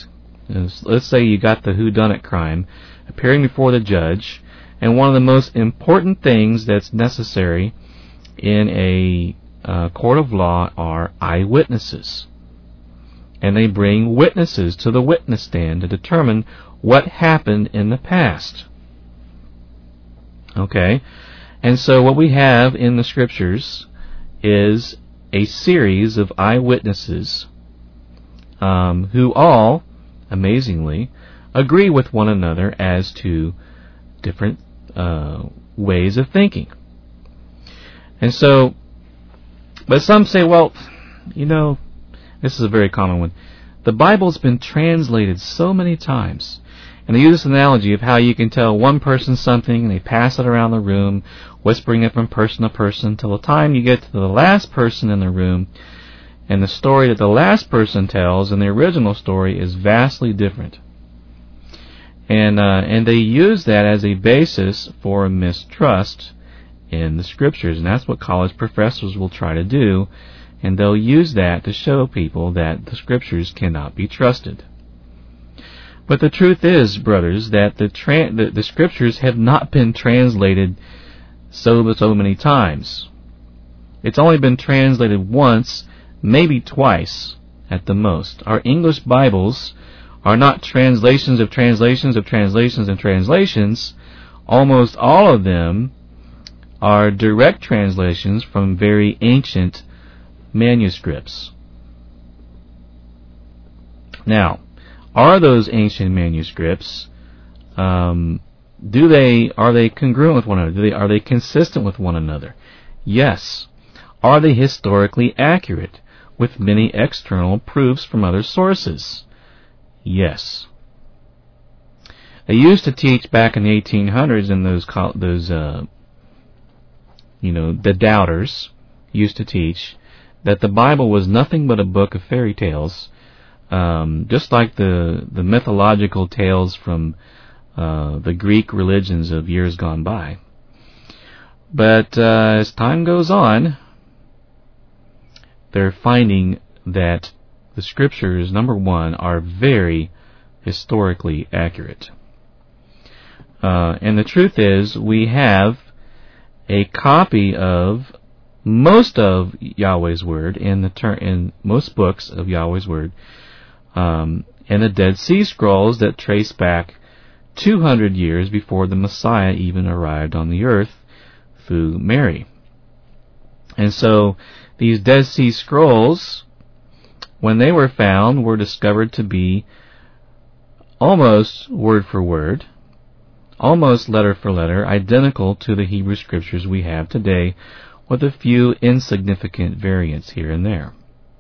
Let's say you got the whodunit crime appearing before the judge, and one of the most important things that's necessary in a court of law are eyewitnesses. And they bring witnesses to the witness stand to determine what happened in the past. Okay? And so what we have in the Scriptures is a series of eyewitnesses who all, amazingly, agree with one another as to different ways of thinking. And so, but some say, well, this is a very common one. The Bible's been translated so many times. And they use this analogy of how you can tell one person something, and they pass it around the room, whispering it from person to person, till the time you get to the last person in the room, and the story that the last person tells and the original story is vastly different. And they use that as a basis for mistrust in the Scriptures. And that's what college professors will try to do. And they'll use that to show people that the Scriptures cannot be trusted. But the truth is, brothers, that the Scriptures have not been translated so many times. It's only been translated once, maybe twice at the most. Our English Bibles are not translations of translations of translations and translations. Almost all of them are direct translations from very ancient manuscripts. Now, are those ancient manuscripts, are they congruent with one another? Are they consistent with one another? Yes. Are they historically accurate, with many external proofs from other sources? Yes. They used to teach back in the 1800s, and the doubters used to teach that the Bible was nothing but a book of fairy tales, just like the mythological tales from the Greek religions of years gone by. But as time goes on, they're finding that the Scriptures, number one, are very historically accurate. And the truth is, we have a copy of most of Yahweh's Word in most books of Yahweh's Word, and the Dead Sea Scrolls that trace back 200 years before the Messiah even arrived on the earth through Mary. And so these Dead Sea Scrolls, when they were found, were discovered to be almost word for word, almost letter for letter, identical to the Hebrew Scriptures we have today, with a few insignificant variants here and there.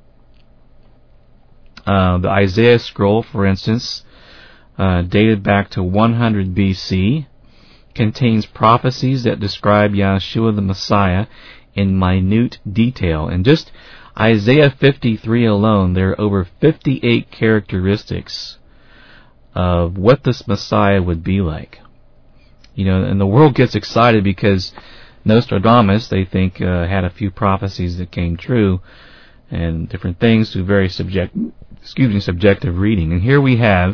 The Isaiah scroll, for instance, dated back to 100 BC, contains prophecies that describe Yahshua the Messiah in minute detail. And just Isaiah 53 alone, there are over 58 characteristics of what this Messiah would be like. And the world gets excited because Nostradamus, they think, had a few prophecies that came true, and different things through very subjective reading. And here we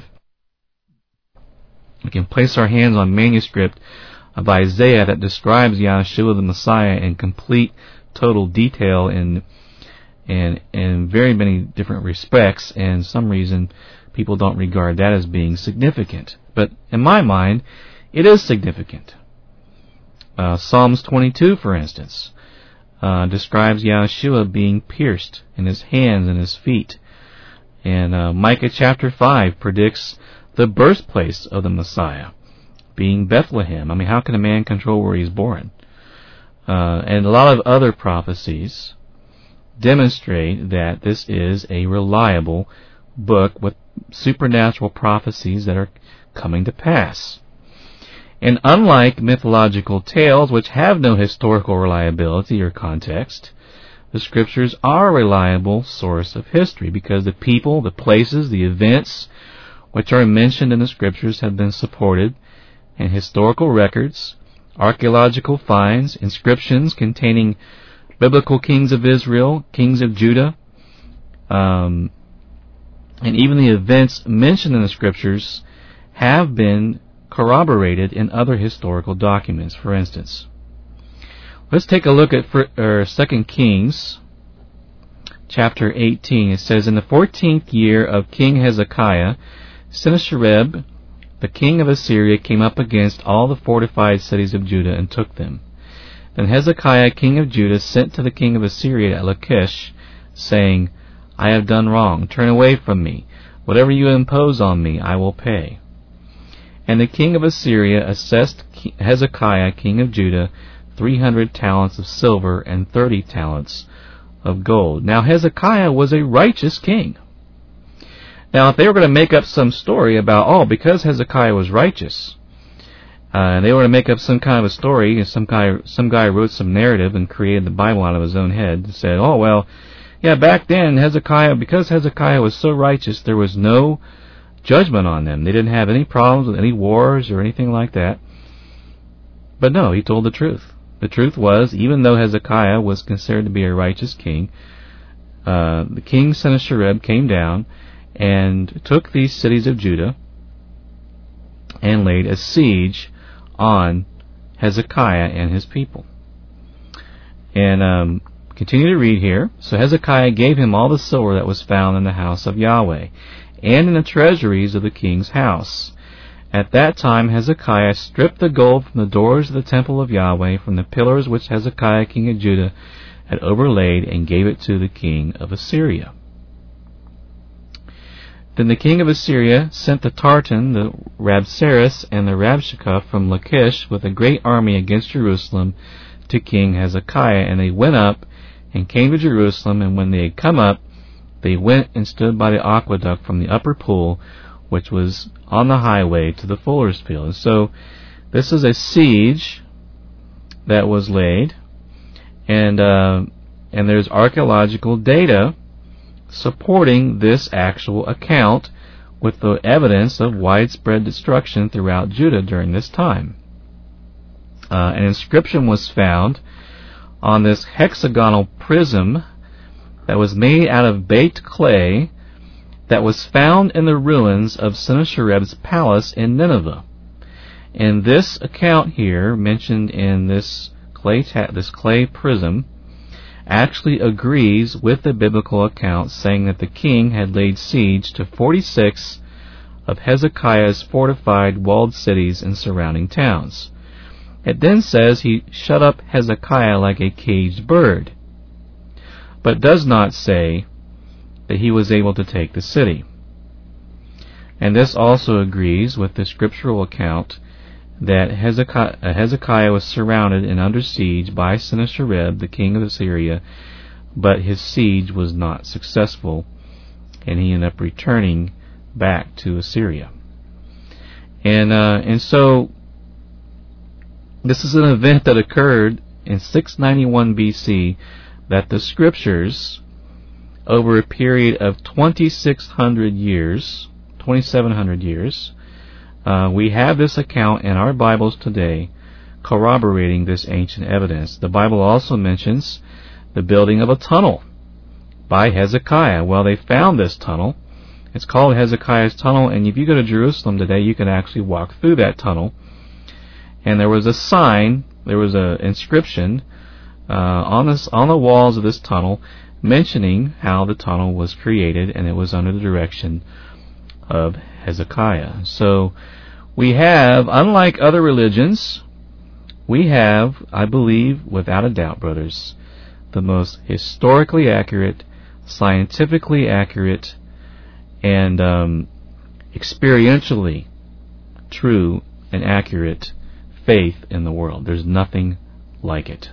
can place our hands on manuscript of Isaiah that describes Yahshua the Messiah in complete, total detail in very many different respects, and some reason people don't regard that as being significant. But in my mind, it is significant. Psalms 22, for instance, describes Yahshua being pierced in his hands and his feet. And Micah chapter 5 predicts the birthplace of the Messiah being Bethlehem. I mean, how can a man control where he's born? And a lot of other prophecies demonstrate that this is a reliable book with supernatural prophecies that are coming to pass. And unlike mythological tales, which have no historical reliability or context, the Scriptures are a reliable source of history, because the people, the places, the events which are mentioned in the Scriptures have been supported in historical records, archaeological finds, inscriptions containing biblical kings of Israel, kings of Judah, And even the events mentioned in the scriptures have been corroborated in other historical documents. For instance, let's take a look at 2 Kings chapter 18. It says, "In the 14th year of King Hezekiah, Sennacherib, the king of Assyria, came up against all the fortified cities of Judah and took them. Then Hezekiah, king of Judah, sent to the king of Assyria at Lachish, saying, I have done wrong. Turn away from me. Whatever you impose on me, I will pay. And the king of Assyria assessed Hezekiah, king of Judah, 300 talents of silver and 30 talents of gold." Now Hezekiah was a righteous king. Now if they were going to make up some story about, because Hezekiah was righteous, and they were going to make up some kind of a story, and some guy wrote some narrative and created the Bible out of his own head and said, back then because Hezekiah was so righteous, there was no judgment on them. They didn't have any problems with any wars or anything like that. But no, he told the truth. The truth was, even though Hezekiah was considered to be a righteous king, the king Sennacherib came down and took these cities of Judah and laid a siege on Hezekiah and his people. And continue to read here. "So Hezekiah gave him all the silver that was found in the house of Yahweh, and in the treasuries of the king's house. At that time Hezekiah stripped the gold from the doors of the temple of Yahweh, from the pillars which Hezekiah king of Judah had overlaid, and gave it to the king of Assyria. Then the king of Assyria sent the Tartan, the Rabsaris, and the Rabshakeh from Lachish with a great army against Jerusalem to King Hezekiah. And they went up and came to Jerusalem, and when they had come up, they went and stood by the aqueduct from the upper pool, which was on the highway to the fuller's field." And so this is a siege that was laid, and there's archaeological data supporting this actual account with the evidence of widespread destruction throughout Judah during this time. An inscription was found on this hexagonal prism that was made out of baked clay that was found in the ruins of Sennacherib's palace in Nineveh. And this account here, mentioned in this clay prism, actually agrees with the biblical account, saying that the king had laid siege to 46 of Hezekiah's fortified walled cities and surrounding towns. It then says he shut up Hezekiah like a caged bird, but does not say that he was able to take the city. And this also agrees with the scriptural account that Hezekiah was surrounded and under siege by Sennacherib, the king of Assyria, but his siege was not successful, and he ended up returning back to Assyria. And so this is an event that occurred in 691 BC that the scriptures, over a period of 2700 years, we have this account in our Bibles today corroborating this ancient evidence. The Bible also mentions the building of a tunnel by Hezekiah. Well, they found this tunnel. It's called Hezekiah's Tunnel, and if you go to Jerusalem today, you can actually walk through that tunnel. And there was a sign, there was an inscription on the walls of this tunnel mentioning how the tunnel was created, and it was under the direction of Hezekiah. So we have, unlike other religions, we have, I believe, without a doubt, brothers, the most historically accurate, scientifically accurate, and experientially true and accurate faith in the world. There's nothing like it.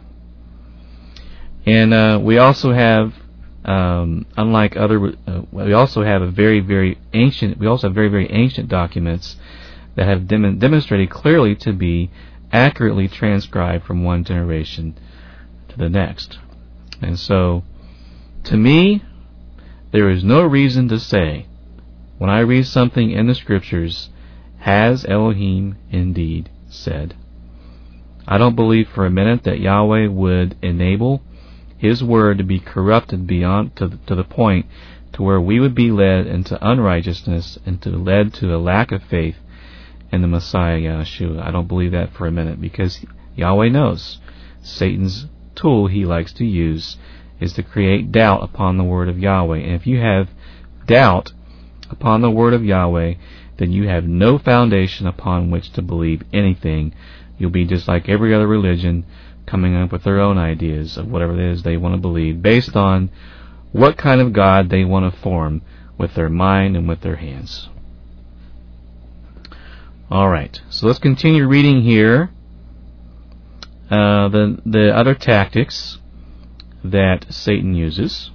And we also have, unlike other, we also have very, very ancient documents that have demonstrated clearly to be accurately transcribed from one generation to the next. And so, to me, there is no reason to say, when I read something in the scriptures, has Elohim indeed said? I don't believe for a minute that Yahweh would enable His word to be corrupted beyond to the point to where we would be led into unrighteousness and led to a lack of faith in the Messiah, Yahshua. I don't believe that for a minute, because Yahweh knows Satan's tool he likes to use is to create doubt upon the word of Yahweh. And if you have doubt upon the word of Yahweh, then you have no foundation upon which to believe anything. You'll be just like every other religion, coming up with their own ideas of whatever it is they want to believe, based on what kind of God they want to form with their mind and with their hands. Alright, so let's continue reading here the other tactics that Satan uses.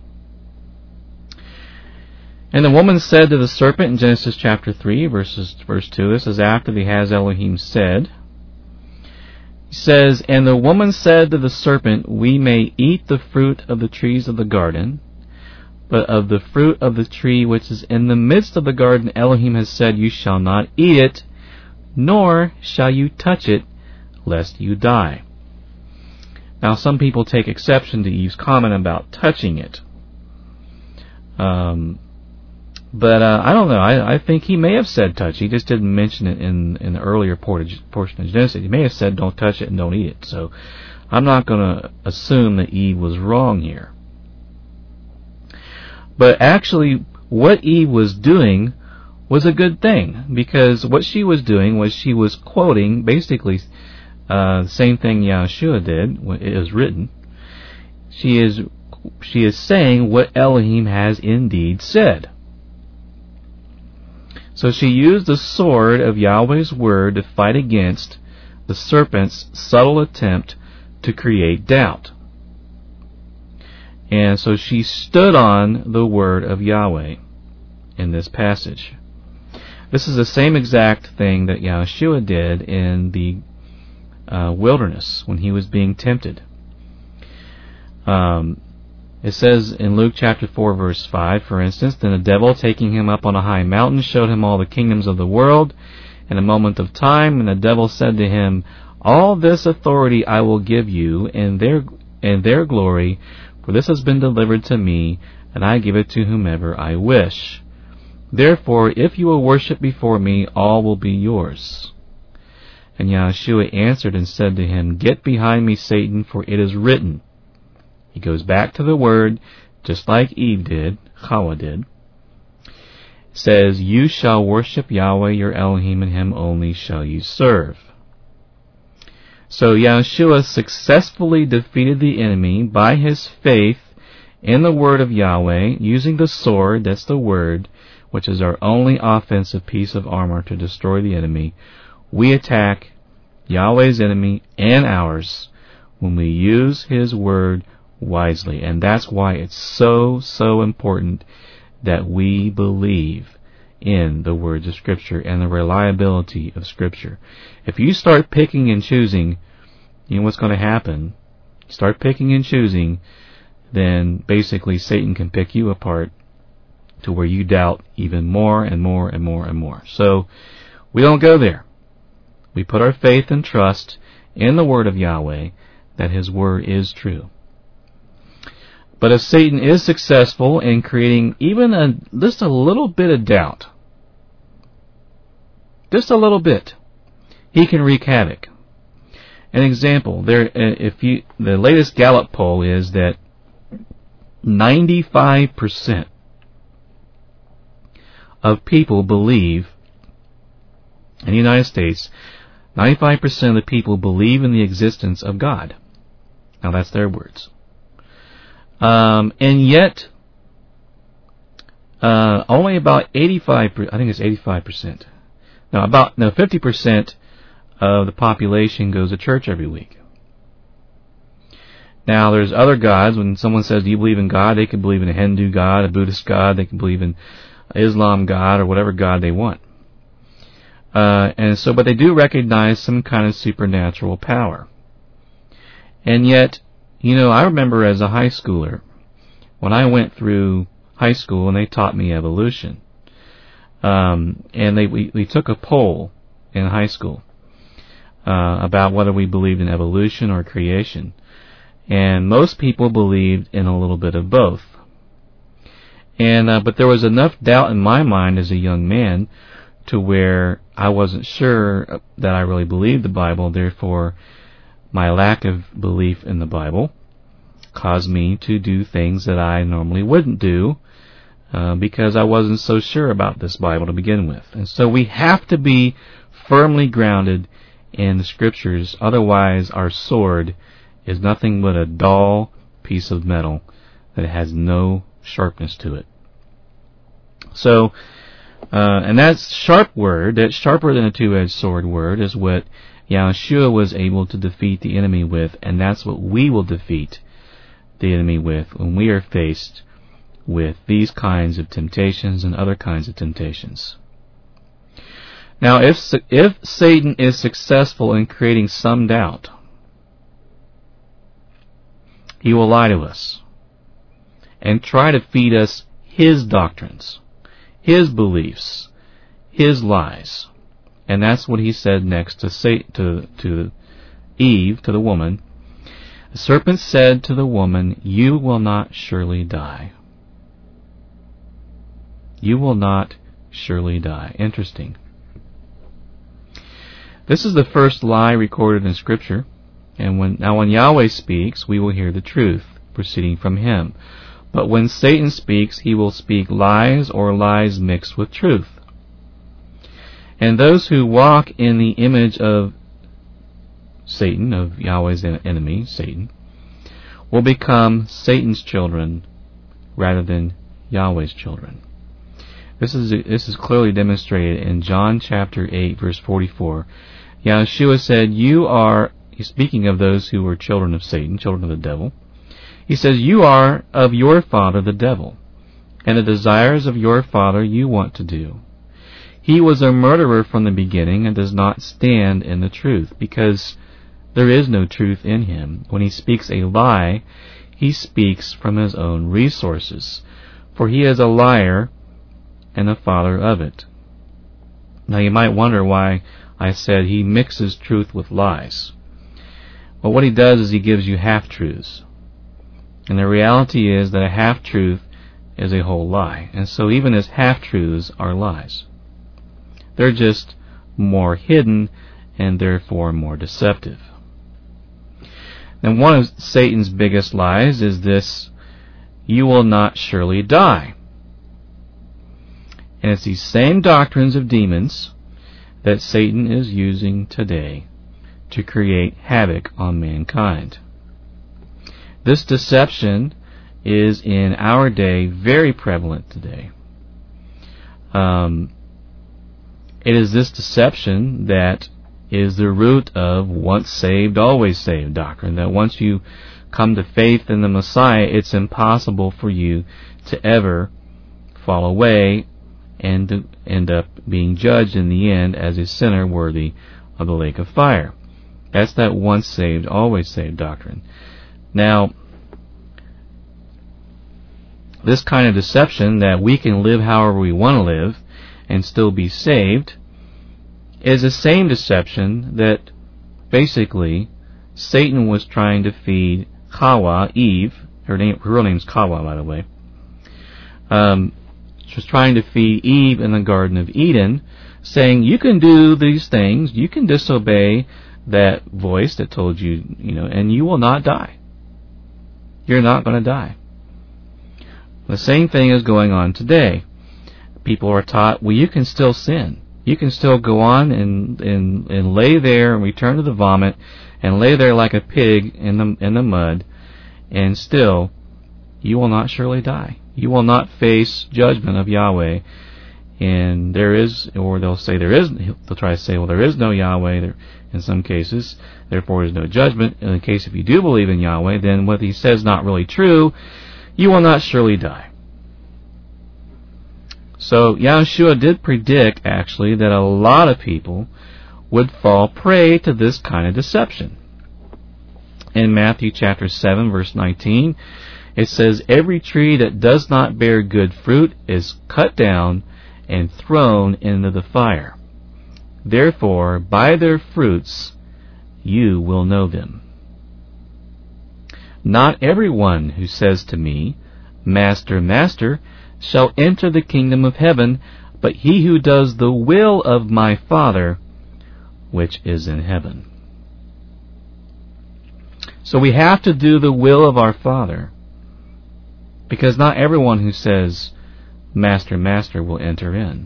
And the woman said to the serpent in Genesis chapter 3, verse 2, this is after the Has Elohim said. He says, "And the woman said to the serpent, We may eat the fruit of the trees of the garden, but of the fruit of the tree which is in the midst of the garden, Elohim has said, You shall not eat it, nor shall you touch it, lest you die." Now, some people take exception to Eve's comment about touching it. But I don't know. I think he may have said touch. He just didn't mention it in the earlier portion of Genesis. He may have said don't touch it and don't eat it. So I'm not going to assume that Eve was wrong here. But actually, what Eve was doing was a good thing, because what she was doing was she was quoting basically the same thing Yahshua did when it was written. She is saying what Elohim has indeed said. So she used the sword of Yahweh's word to fight against the serpent's subtle attempt to create doubt. And so she stood on the word of Yahweh in this passage. This is the same exact thing that Yahshua did in the wilderness when he was being tempted. It says in Luke chapter 4, verse 5, for instance, "Then the devil, taking him up on a high mountain, showed him all the kingdoms of the world in a moment of time. And the devil said to him, All this authority I will give you, and their glory, for this has been delivered to me, and I give it to whomever I wish. Therefore, if you will worship before me, all will be yours." And Yahshua answered and said to him, "Get behind me, Satan, for it is written." He goes back to the word, just like Eve did, Chava did. It says, "You shall worship Yahweh your Elohim, and him only shall you serve." So Yahshua successfully defeated the enemy by his faith in the word of Yahweh, using the sword, that's the word, which is our only offensive piece of armor to destroy the enemy. We attack Yahweh's enemy and ours when we use his word wisely. And that's why it's so important that we believe in the words of Scripture and the reliability of Scripture. If you start picking and choosing, you know what's going to happen. Start picking and choosing, then basically Satan can pick you apart to where you doubt even more and more and more and more. So we don't go there. We put our faith and trust in the word of Yahweh, that his word is true. But if Satan is successful in creating even just a little bit of doubt, just a little bit, he can wreak havoc. An example, the latest Gallup poll is that 95% of people believe, in the United States, 95% of the people believe in the existence of God. Now that's their words. And yet, only about 85%. No, 50% of the population goes to church every week. Now, there's other gods. When someone says, "Do you believe in God?" they can believe in a Hindu god, a Buddhist god, they can believe in Islam god, or whatever god they want. But they do recognize some kind of supernatural power. And yet, I remember as a high schooler, when I went through high school and they taught me evolution, and we took a poll in high school about whether we believed in evolution or creation, and most people believed in a little bit of both. But there was enough doubt in my mind as a young man to where I wasn't sure that I really believed the Bible. Therefore, my lack of belief in the Bible caused me to do things that I normally wouldn't do because I wasn't so sure about this Bible to begin with. And so we have to be firmly grounded in the Scriptures. Otherwise, our sword is nothing but a dull piece of metal that has no sharpness to it. So, and that sharp word, that sharper than a two-edged sword word, is what Yahshua was able to defeat the enemy with, and that's what we will defeat the enemy with when we are faced with these kinds of temptations and other kinds of temptations. Now, if Satan is successful in creating some doubt, he will lie to us and try to feed us his doctrines, his beliefs, his lies. And that's what he said next to Eve, to the woman. The serpent said to the woman, "You will not surely die." You will not surely die. Interesting. This is the first lie recorded in Scripture. And when Yahweh speaks, we will hear the truth proceeding from him. But when Satan speaks, he will speak lies or lies mixed with truth. And those who walk in the image of Satan, of Yahweh's enemy, Satan, will become Satan's children rather than Yahweh's children. This is clearly demonstrated in John chapter 8, verse 44. Yahshua said, he's speaking of those who were children of Satan, children of the devil. He says, "You are of your father the devil, and the desires of your father you want to do. He was a murderer from the beginning and does not stand in the truth, because there is no truth in him. When he speaks a lie, he speaks from his own resources, for he is a liar and the father of it." Now you might wonder why I said he mixes truth with lies. Well, what he does is he gives you half-truths. And the reality is that a half-truth is a whole lie. And so even his half-truths are lies. They're just more hidden and therefore more deceptive. And one of Satan's biggest lies is this: "You will not surely die." And it's these same doctrines of demons that Satan is using today to create havoc on mankind. This deception is in our day very prevalent today. It is this deception that is the root of once saved, always saved doctrine, that once you come to faith in the Messiah, it's impossible for you to ever fall away and to end up being judged in the end as a sinner worthy of the lake of fire. That's that once saved, always saved doctrine. Now, this kind of deception that we can live however we want to live and still be saved is the same deception that basically Satan was trying to feed Hawa, Eve. Her real name's Kawa, by the way. She was trying to feed Eve in the Garden of Eden, saying, "You can do these things, you can disobey that voice that told you, and you will not die. You're not going to die." The same thing is going on today. People are taught, well, you can still sin. You can still go on and lay there and return to the vomit and lay there like a pig in the mud, and still you will not surely die. You will not face judgment of Yahweh. And there is, or they'll say there is, they'll try to say, well, there is no Yahweh there in some cases, therefore there is no judgment. In the case if you do believe in Yahweh, then what he says is not really true. You will not surely die. So Yahshua did predict, actually, that a lot of people would fall prey to this kind of deception. In Matthew chapter 7, verse 19, it says, "Every tree that does not bear good fruit is cut down and thrown into the fire. Therefore, by their fruits you will know them. Not everyone who says to me, 'Master, Master,' shall enter the kingdom of heaven, but he who does the will of my Father which is in heaven. So we have to do the will of our Father, because not everyone who says, Master, Master, will enter in.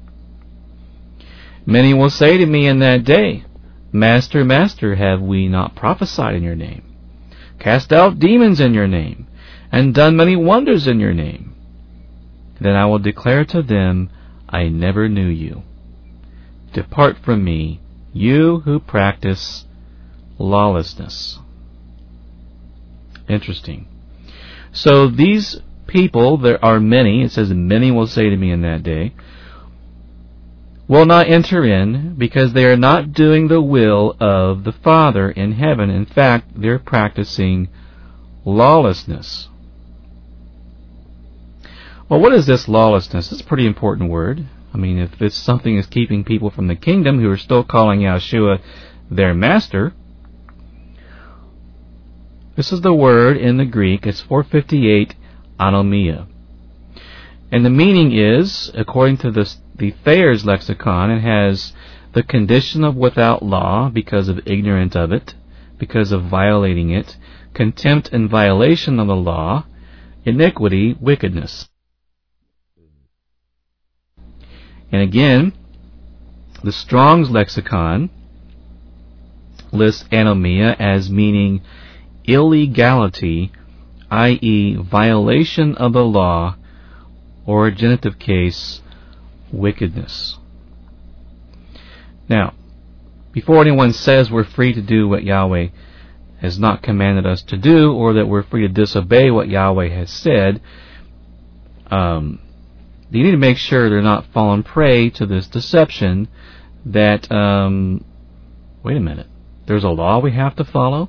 Many will say to me in that day, Master, Master, have we not prophesied in your name, cast out demons in your name, and done many wonders in your name? Then I will declare to them, I never knew you. Depart from me, you who practice lawlessness. Interesting. So these people, there are many, it says many will say to me in that day, will not enter in because they are not doing the will of the Father in heaven. In fact, they're practicing lawlessness. Well, what is this lawlessness? It's a pretty important word. I mean, if it's something is keeping people from the kingdom who are still calling Yeshua their master, this is the word in the Greek. It's 458 anomia. And the meaning is, according to the Thayer's lexicon, it has the condition of without law because of ignorance of it, because of violating it, contempt and violation of the law, iniquity, wickedness. And again, the Strong's lexicon lists anomia as meaning illegality, i.e. violation of the law, or genitive case, wickedness. Now, before anyone says we're free to do what Yahweh has not commanded us to do, or that we're free to disobey what Yahweh has said, you need to make sure they're not falling prey to this deception that, wait a minute, there's a law we have to follow?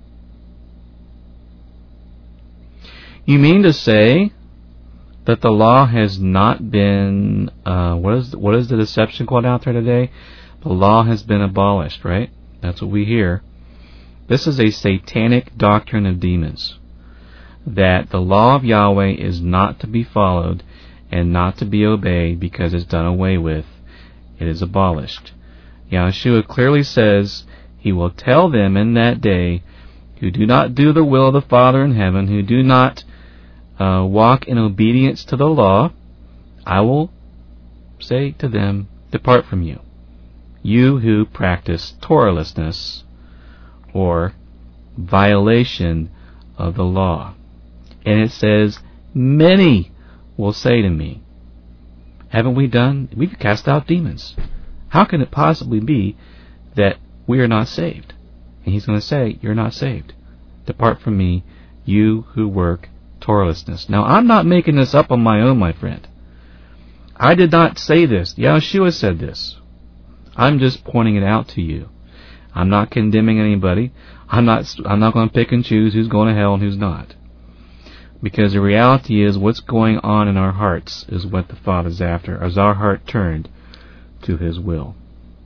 You mean to say that the law has not been, what is the deception called out there today? The law has been abolished, right? That's what we hear. This is a satanic doctrine of demons, that the law of Yahweh is not to be followed and not to be obeyed because it's done away with. It is abolished. Yahshua clearly says he will tell them in that day who do not do the will of the Father in heaven, who do not walk in obedience to the law, I will say to them, depart from you, you who practice Torahlessness, or violation of the law. And it says, many will say to me, haven't we done? We've cast out demons. How can it possibly be that we are not saved? And he's going to say, you're not saved. Depart from me, you who work Torahlessness. Now, I'm not making this up on my own, my friend. I did not say this. Yahshua said this. I'm just pointing it out to you. I'm not condemning anybody. I'm not going to pick and choose who's going to hell and who's not. Because the reality is what's going on in our hearts is what the Father's after, as our heart turned to His will.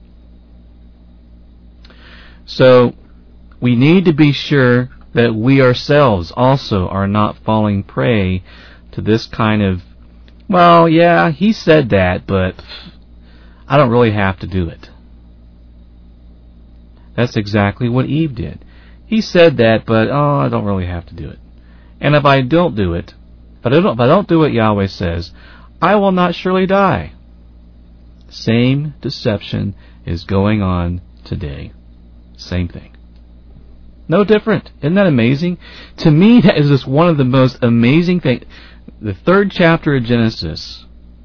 So, we need to be sure that we ourselves also are not falling prey to this kind of, well, yeah, he said that, but I don't really have to do it. That's exactly what Eve did. He said that, but I don't really have to do it. And if I don't do it, if I don't do what Yahweh says, I will not surely die. Same deception is going on today. Same thing. No different. Isn't that amazing? To me, that is just one of the most amazing things. The 3rd chapter of Genesis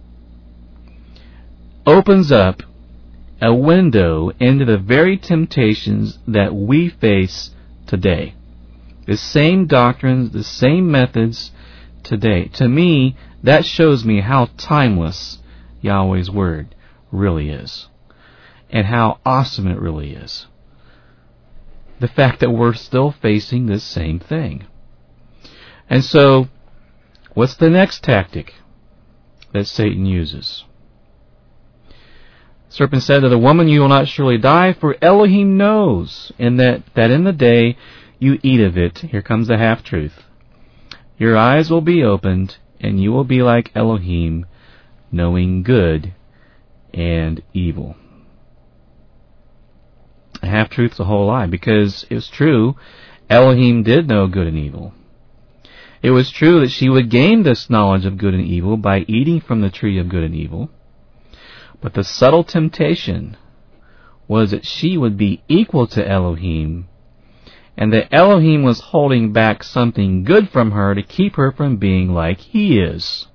opens up a window into the very temptations that we face today. The same doctrines, the same methods today. To me, that shows me how timeless Yahweh's Word really is, and how awesome it really is. The fact that we're still facing this same thing. And so, what's the next tactic that Satan uses? The serpent said to the woman, you will not surely die, for Elohim knows in that in the day you eat of it, here comes the half-truth, your eyes will be opened, and you will be like Elohim, knowing good and evil. A half-truth's a whole lie, because it's true, Elohim did know good and evil. It was true that she would gain this knowledge of good and evil by eating from the tree of good and evil. But the subtle temptation was that she would be equal to Elohim, and that Elohim was holding back something good from her to keep her from being like he is.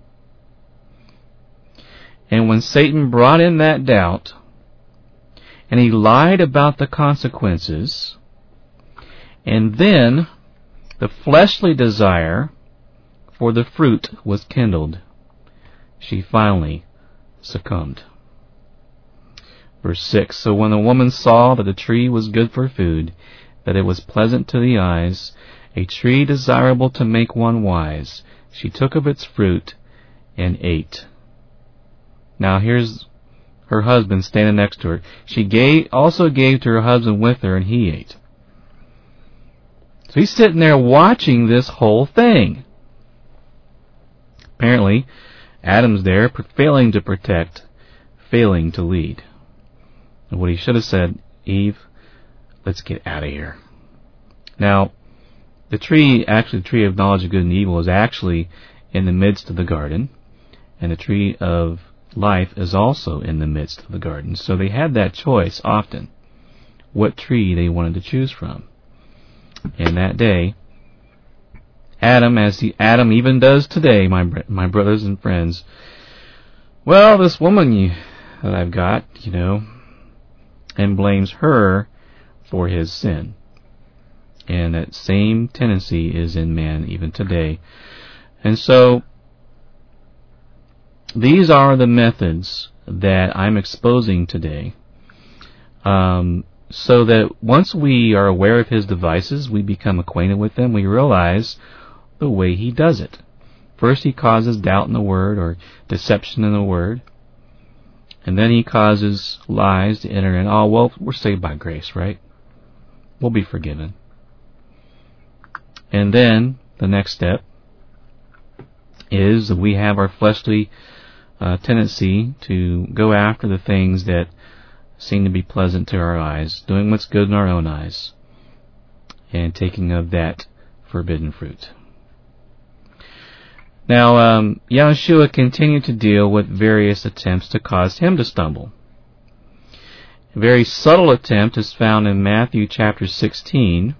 And when Satan brought in that doubt, and he lied about the consequences, and then the fleshly desire for the fruit was kindled, she finally succumbed. Verse 6, so when the woman saw that the tree was good for food, that it was pleasant to the eyes, a tree desirable to make one wise, she took of its fruit and ate. Now here's her husband standing next to her. She also gave to her husband with her, and he ate. So he's sitting there watching this whole thing. Apparently, Adam's there, failing to protect, failing to lead. And what he should have said, Eve, let's get out of here. Now, the tree of knowledge of good and evil, is actually in the midst of the garden, and the tree of life is also in the midst of the garden. So they had that choice often, what tree they wanted to choose from. And that day, Adam, as Adam even does today, my brothers and friends, well, this woman that I've got, and blames her for his sin. And that same tendency is in man even today. And so, these are the methods that I'm exposing today, so that once we are aware of his devices, we become acquainted with them, we realize the way he does it. First he causes doubt in the word, or deception in the word, and then he causes lies to enter in. Oh, well, we're saved by grace, right? We'll be forgiven. And then the next step is that we have our fleshly tendency to go after the things that seem to be pleasant to our eyes, doing what's good in our own eyes, and taking of that forbidden fruit. Now, Yahushua continued to deal with various attempts to cause him to stumble. A very subtle attempt is found in Matthew chapter 16.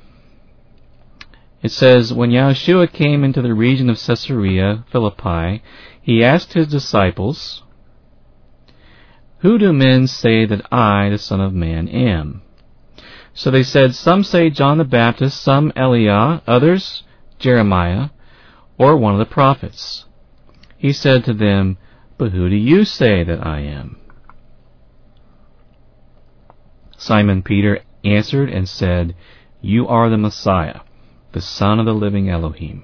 It says, when Yahushua came into the region of Caesarea Philippi, he asked his disciples, who do men say that I, the Son of Man, am? So they said, some say John the Baptist, some Eliah, others Jeremiah, or one of the prophets. He said to them, but who do you say that I am? Simon Peter answered and said, you are the Messiah, the Son of the living Elohim.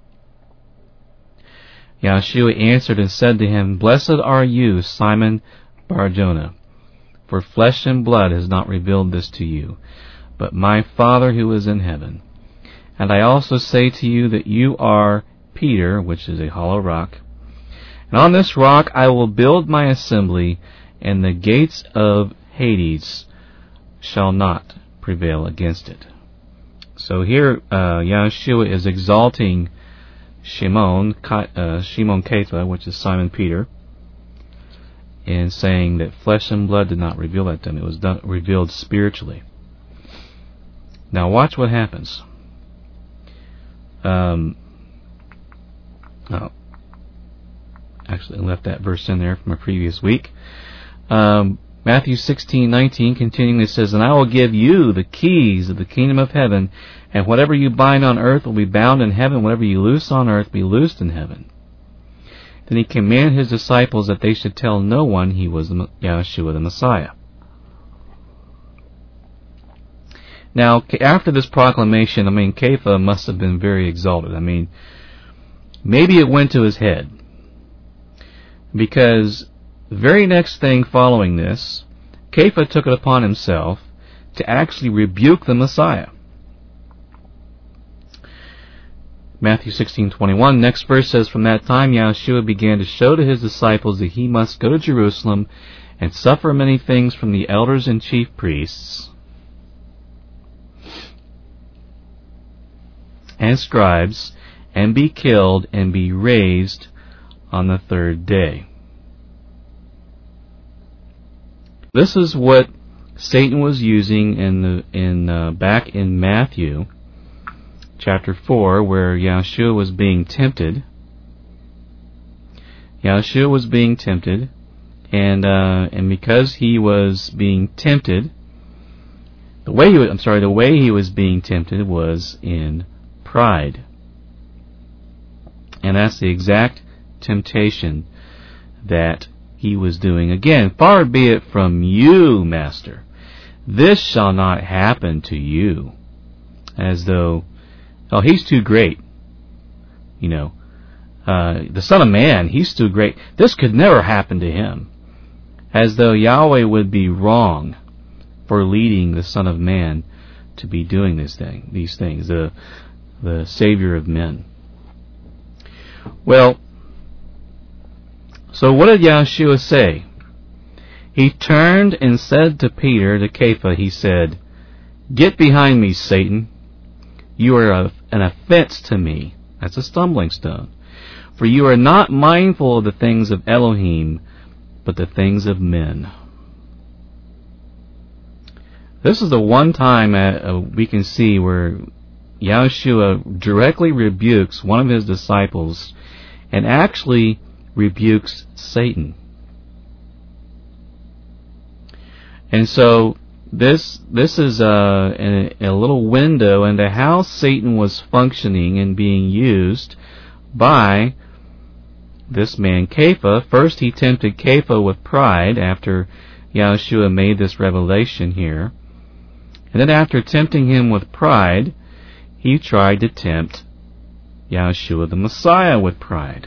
Yahushua answered and said to him, blessed are you, Simon Bar-Jonah, for flesh and blood has not revealed this to you, but my Father who is in heaven. And I also say to you that you are Peter, which is a hollow rock, and on this rock I will build my assembly, and the gates of Hades shall not prevail against it. So here Yahushua is exalting Shimon Kepha, which is Simon Peter, and saying that flesh and blood did not reveal that to him. It was revealed spiritually. Now watch what happens. Actually, I left that verse in there from a previous week. Matthew 16:19, continuing, it says, and I will give you the keys of the kingdom of heaven, and whatever you bind on earth will be bound in heaven, whatever you loose on earth be loosed in heaven. Then he commanded his disciples that they should tell no one he was Yahushua the Messiah. Now, after this proclamation, Kepha must have been very exalted. Maybe it went to his head. Because the very next thing following this, Kepha took it upon himself to actually rebuke the Messiah. Matthew 16:21. Next verse says, "From that time Yahshua began to show to his disciples that he must go to Jerusalem and suffer many things from the elders and chief priests and scribes, and be killed and be raised on the third day." This is what Satan was using back in Matthew chapter 4, where Yahshua was being tempted. Yahshua was being tempted, and because he was being tempted, the way he was being tempted was in pride. And that's the exact temptation that he was doing. Again, "Far be it from you, Master. This shall not happen to you." As though, oh, he's too great. The Son of Man, he's too great. This could never happen to him. As though Yahweh would be wrong for leading the Son of Man to be doing these things, the Savior of men. Well, so what did Yahshua say? He turned and said to Peter, to Kepha, he said, "Get behind me, Satan. You are an offense to me." That's a stumbling stone. "For you are not mindful of the things of Elohim, but the things of men." This is the one time we can see where Yahshua directly rebukes one of his disciples and actually rebukes Satan. And so this is a little window into how Satan was functioning and being used by this man Kepha. First he tempted Kepha with pride after Yahshua made this revelation here. And then after tempting him with pride, he tried to tempt Yahshua the Messiah with pride.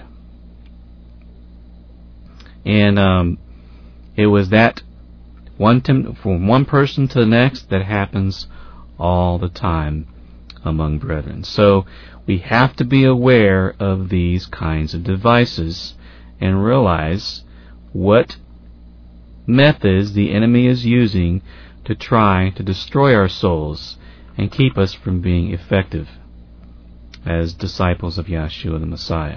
And it was that from one person to the next that happens all the time among brethren. So we have to be aware of these kinds of devices and realize what methods the enemy is using to try to destroy our souls and keep us from being effective as disciples of Yahshua the Messiah.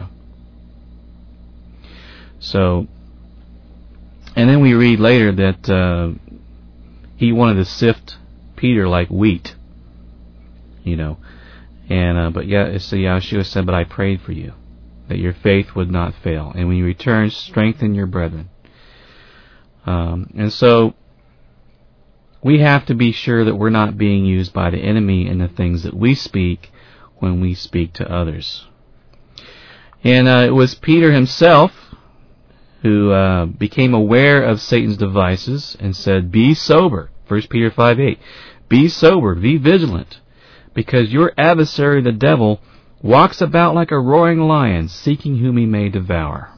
So, and then we read later that he wanted to sift Peter like wheat, but Yahshua said, "But I prayed for you, that your faith would not fail, and when you return, strengthen your brethren." And so we have to be sure that we're not being used by the enemy in the things that we speak when we speak to others. And it was Peter himself who became aware of Satan's devices and said, "Be sober." 1 Peter 5:8. "Be sober, be vigilant, because your adversary the devil walks about like a roaring lion, seeking whom he may devour."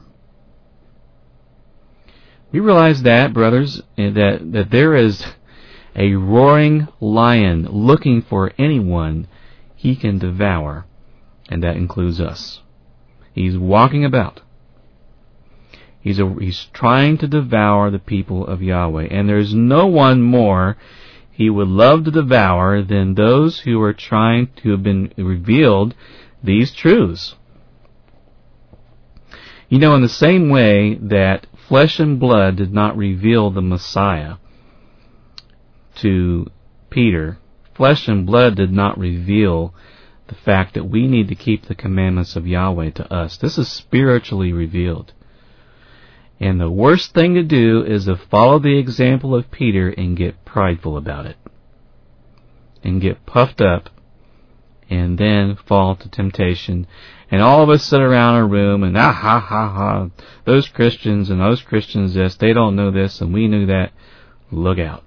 We realize that, brothers, that there is a roaring lion looking for anyone he can devour, and that includes us. He's walking about. He's trying to devour the people of Yahweh, and there's no one more he would love to devour than those who are trying to have been revealed these truths. In the same way that flesh and blood did not reveal the Messiah to Peter, flesh and blood did not reveal the fact that we need to keep the commandments of Yahweh to us. This is spiritually revealed. And the worst thing to do is to follow the example of Peter and get prideful about it, and get puffed up, and then fall to temptation. And all of us sit around a room and those Christians and those Christians this, they don't know this and we knew that. Look out.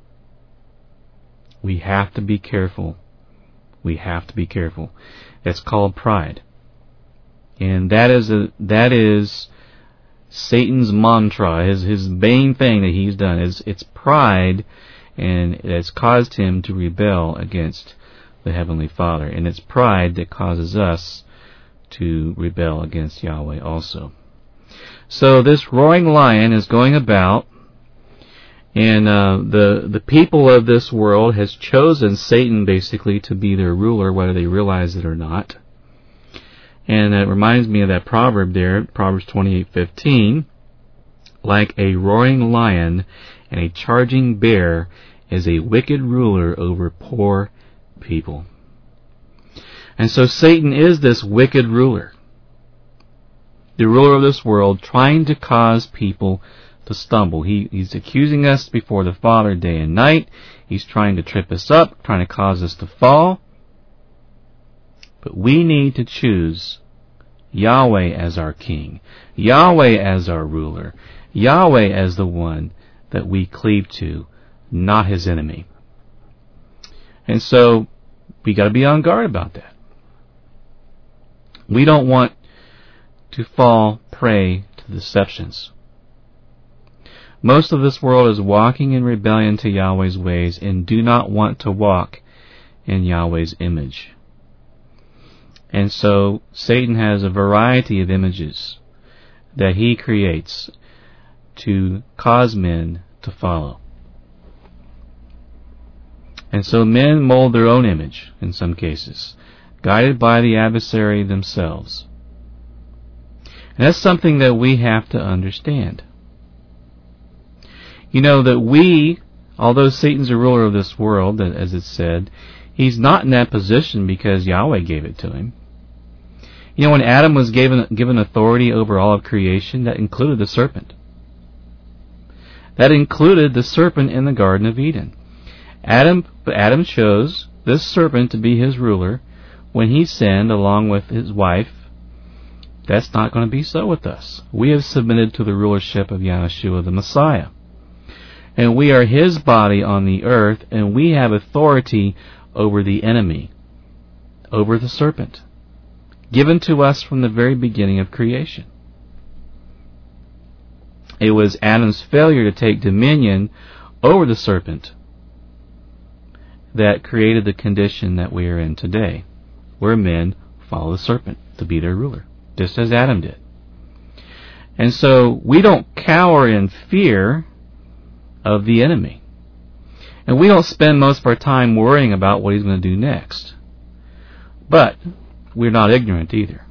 We have to be careful. We have to be careful. It's called pride. And that is Satan's mantra, his main thing that he's done. It's pride, and it's caused him to rebel against the Heavenly Father. And it's pride that causes us to rebel against Yahweh also. So this roaring lion is going about, and the people of this world has chosen Satan basically to be their ruler, whether they realize it or not. And it reminds me of that proverb there, Proverbs 28:15. Like a roaring lion and a charging bear is a wicked ruler over poor people. And so Satan is this wicked ruler, the ruler of this world, trying to cause people to stumble. He's accusing us before the Father day and night. He's trying to trip us up, trying to cause us to fall. But we need to choose Yahweh as our king, Yahweh as our ruler, Yahweh as the one that we cleave to, not his enemy. And so we got to be on guard about that. We don't want to fall prey to deceptions. Most of this world is walking in rebellion to Yahweh's ways and do not want to walk in Yahweh's image. And so Satan has a variety of images that he creates to cause men to follow. And so men mold their own image in some cases, guided by the adversary themselves. And that's something that we have to understand. You know that we, although Satan's a ruler of this world, as it's said, he's not in that position because Yahweh gave it to him. You know, when Adam was given authority over all of creation, that included the serpent. That included the serpent in the Garden of Eden. Adam chose this serpent to be his ruler when he sinned along with his wife. That's not going to be so with us. We have submitted to the rulership of Yahshua the Messiah. And we are his body on the earth, and we have authority over the enemy, over the serpent, given to us from the very beginning of creation. It was Adam's failure to take dominion over the serpent that created the condition that we are in today, where men follow the serpent to be their ruler, just as Adam did. And so we don't cower in fear of the enemy. And we don't spend most of our time worrying about what he's going to do next. But we're not ignorant either.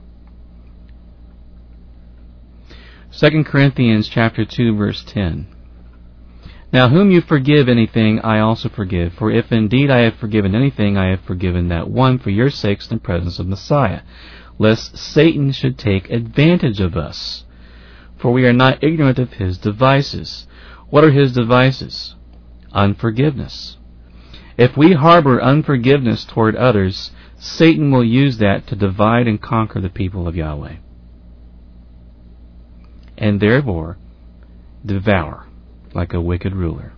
2 Corinthians chapter 2, verse 10. Now whom you forgive anything, I also forgive. For if indeed I have forgiven anything, I have forgiven that one for your sakes in the presence of Messiah, lest Satan should take advantage of us. For we are not ignorant of his devices. What are his devices? Unforgiveness. If we harbor unforgiveness toward others, Satan will use that to divide and conquer the people of Yahweh, and therefore devour like a wicked ruler.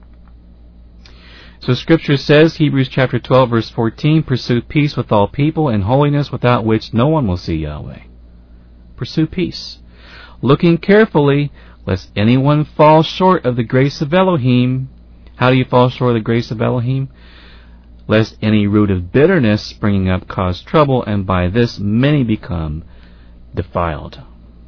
So Scripture says, Hebrews chapter 12, verse 14, pursue peace with all people and holiness, without which no one will see Yahweh. Pursue peace, looking carefully, lest anyone fall short of the grace of Elohim. How do you fall short of the grace of Elohim? Lest any root of bitterness springing up cause trouble, and by this many become defiled.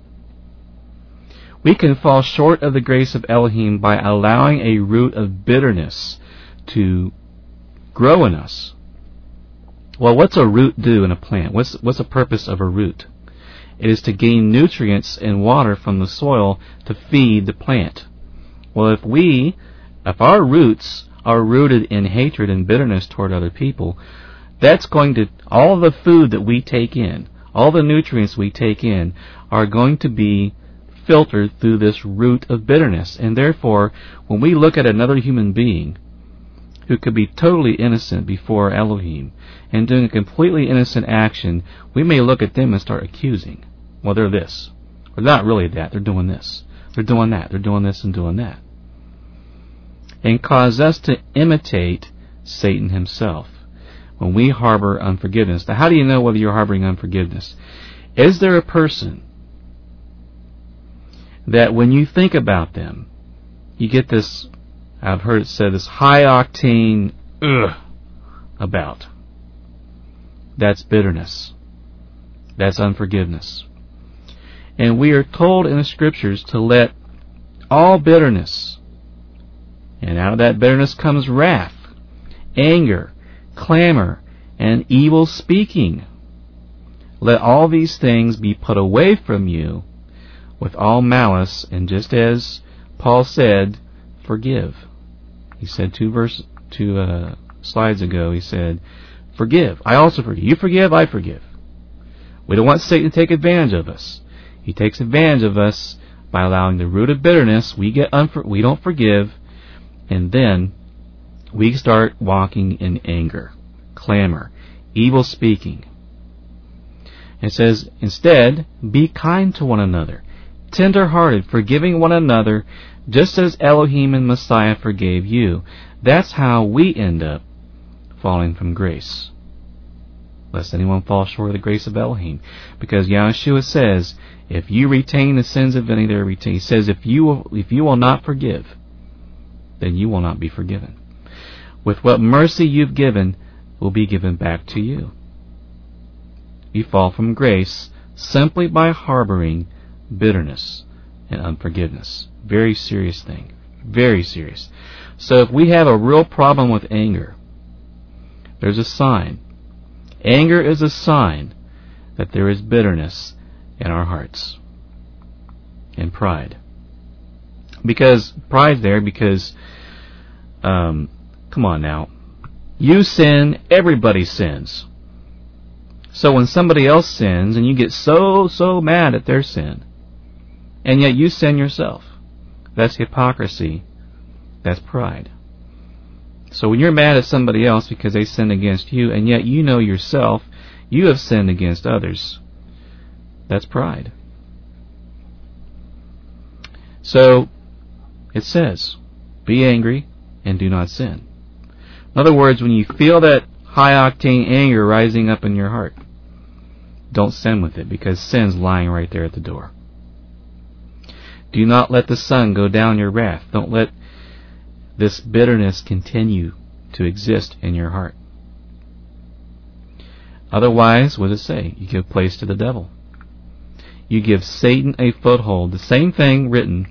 We can fall short of the grace of Elohim by allowing a root of bitterness to grow in us. Well, what's a root do in a plant? What's the purpose of a root? It is to gain nutrients and water from the soil to feed the plant. Well, if our roots are rooted in hatred and bitterness toward other people, that's going to, all the food that we take in, all the nutrients we take in, are going to be filtered through this root of bitterness. And therefore, when we look at another human being who could be totally innocent before Elohim and doing a completely innocent action, we may look at them and start accusing. Well, they're this. They're not really that. They're doing this. They're doing that. They're doing this and doing that. And cause us to imitate Satan himself when we harbor unforgiveness. Now, how do you know whether you're harboring unforgiveness? Is there a person that when you think about them, you get this, I've heard it said, this high-octane about? That's bitterness. That's unforgiveness. And we are told in the Scriptures to let all bitterness, and out of that bitterness comes wrath, anger, clamor, and evil speaking. Let all these things be put away from you with all malice, and just as Paul said, forgive. He said two slides ago, he said, forgive. I also forgive. You forgive, I forgive. We don't want Satan to take advantage of us. He takes advantage of us by allowing the root of bitterness. We don't forgive, and then we start walking in anger, clamor, evil speaking. It says, instead, be kind to one another, tender-hearted, forgiving one another, just as Elohim and Messiah forgave you. That's how we end up falling from grace, lest anyone fall short of the grace of Elohim. Because Yahshua says, if you retain the sins of any, they're retained. He says, if you will not forgive, then you will not be forgiven. With what mercy you've given will be given back to you. You fall from grace simply by harboring bitterness and unforgiveness. Very serious thing. Very serious. So if we have a real problem with anger, there's a sign. Anger is a sign that there is bitterness in our hearts. And pride. Because pride's there because, come on now, you sin, everybody sins. So when somebody else sins and you get so mad at their sin, and yet you sin yourself, that's hypocrisy. That's pride. So when you're mad at somebody else because they sinned against you, and yet you know yourself you have sinned against others, that's pride. So it says, be angry and do not sin. In other words, when you feel that high-octane anger rising up in your heart, don't sin with it, because sin's lying right there at the door. Do not let the sun go down your wrath. Don't let this bitterness continue to exist in your heart. Otherwise, what does it say? You give place to the devil. You give Satan a foothold. The same thing written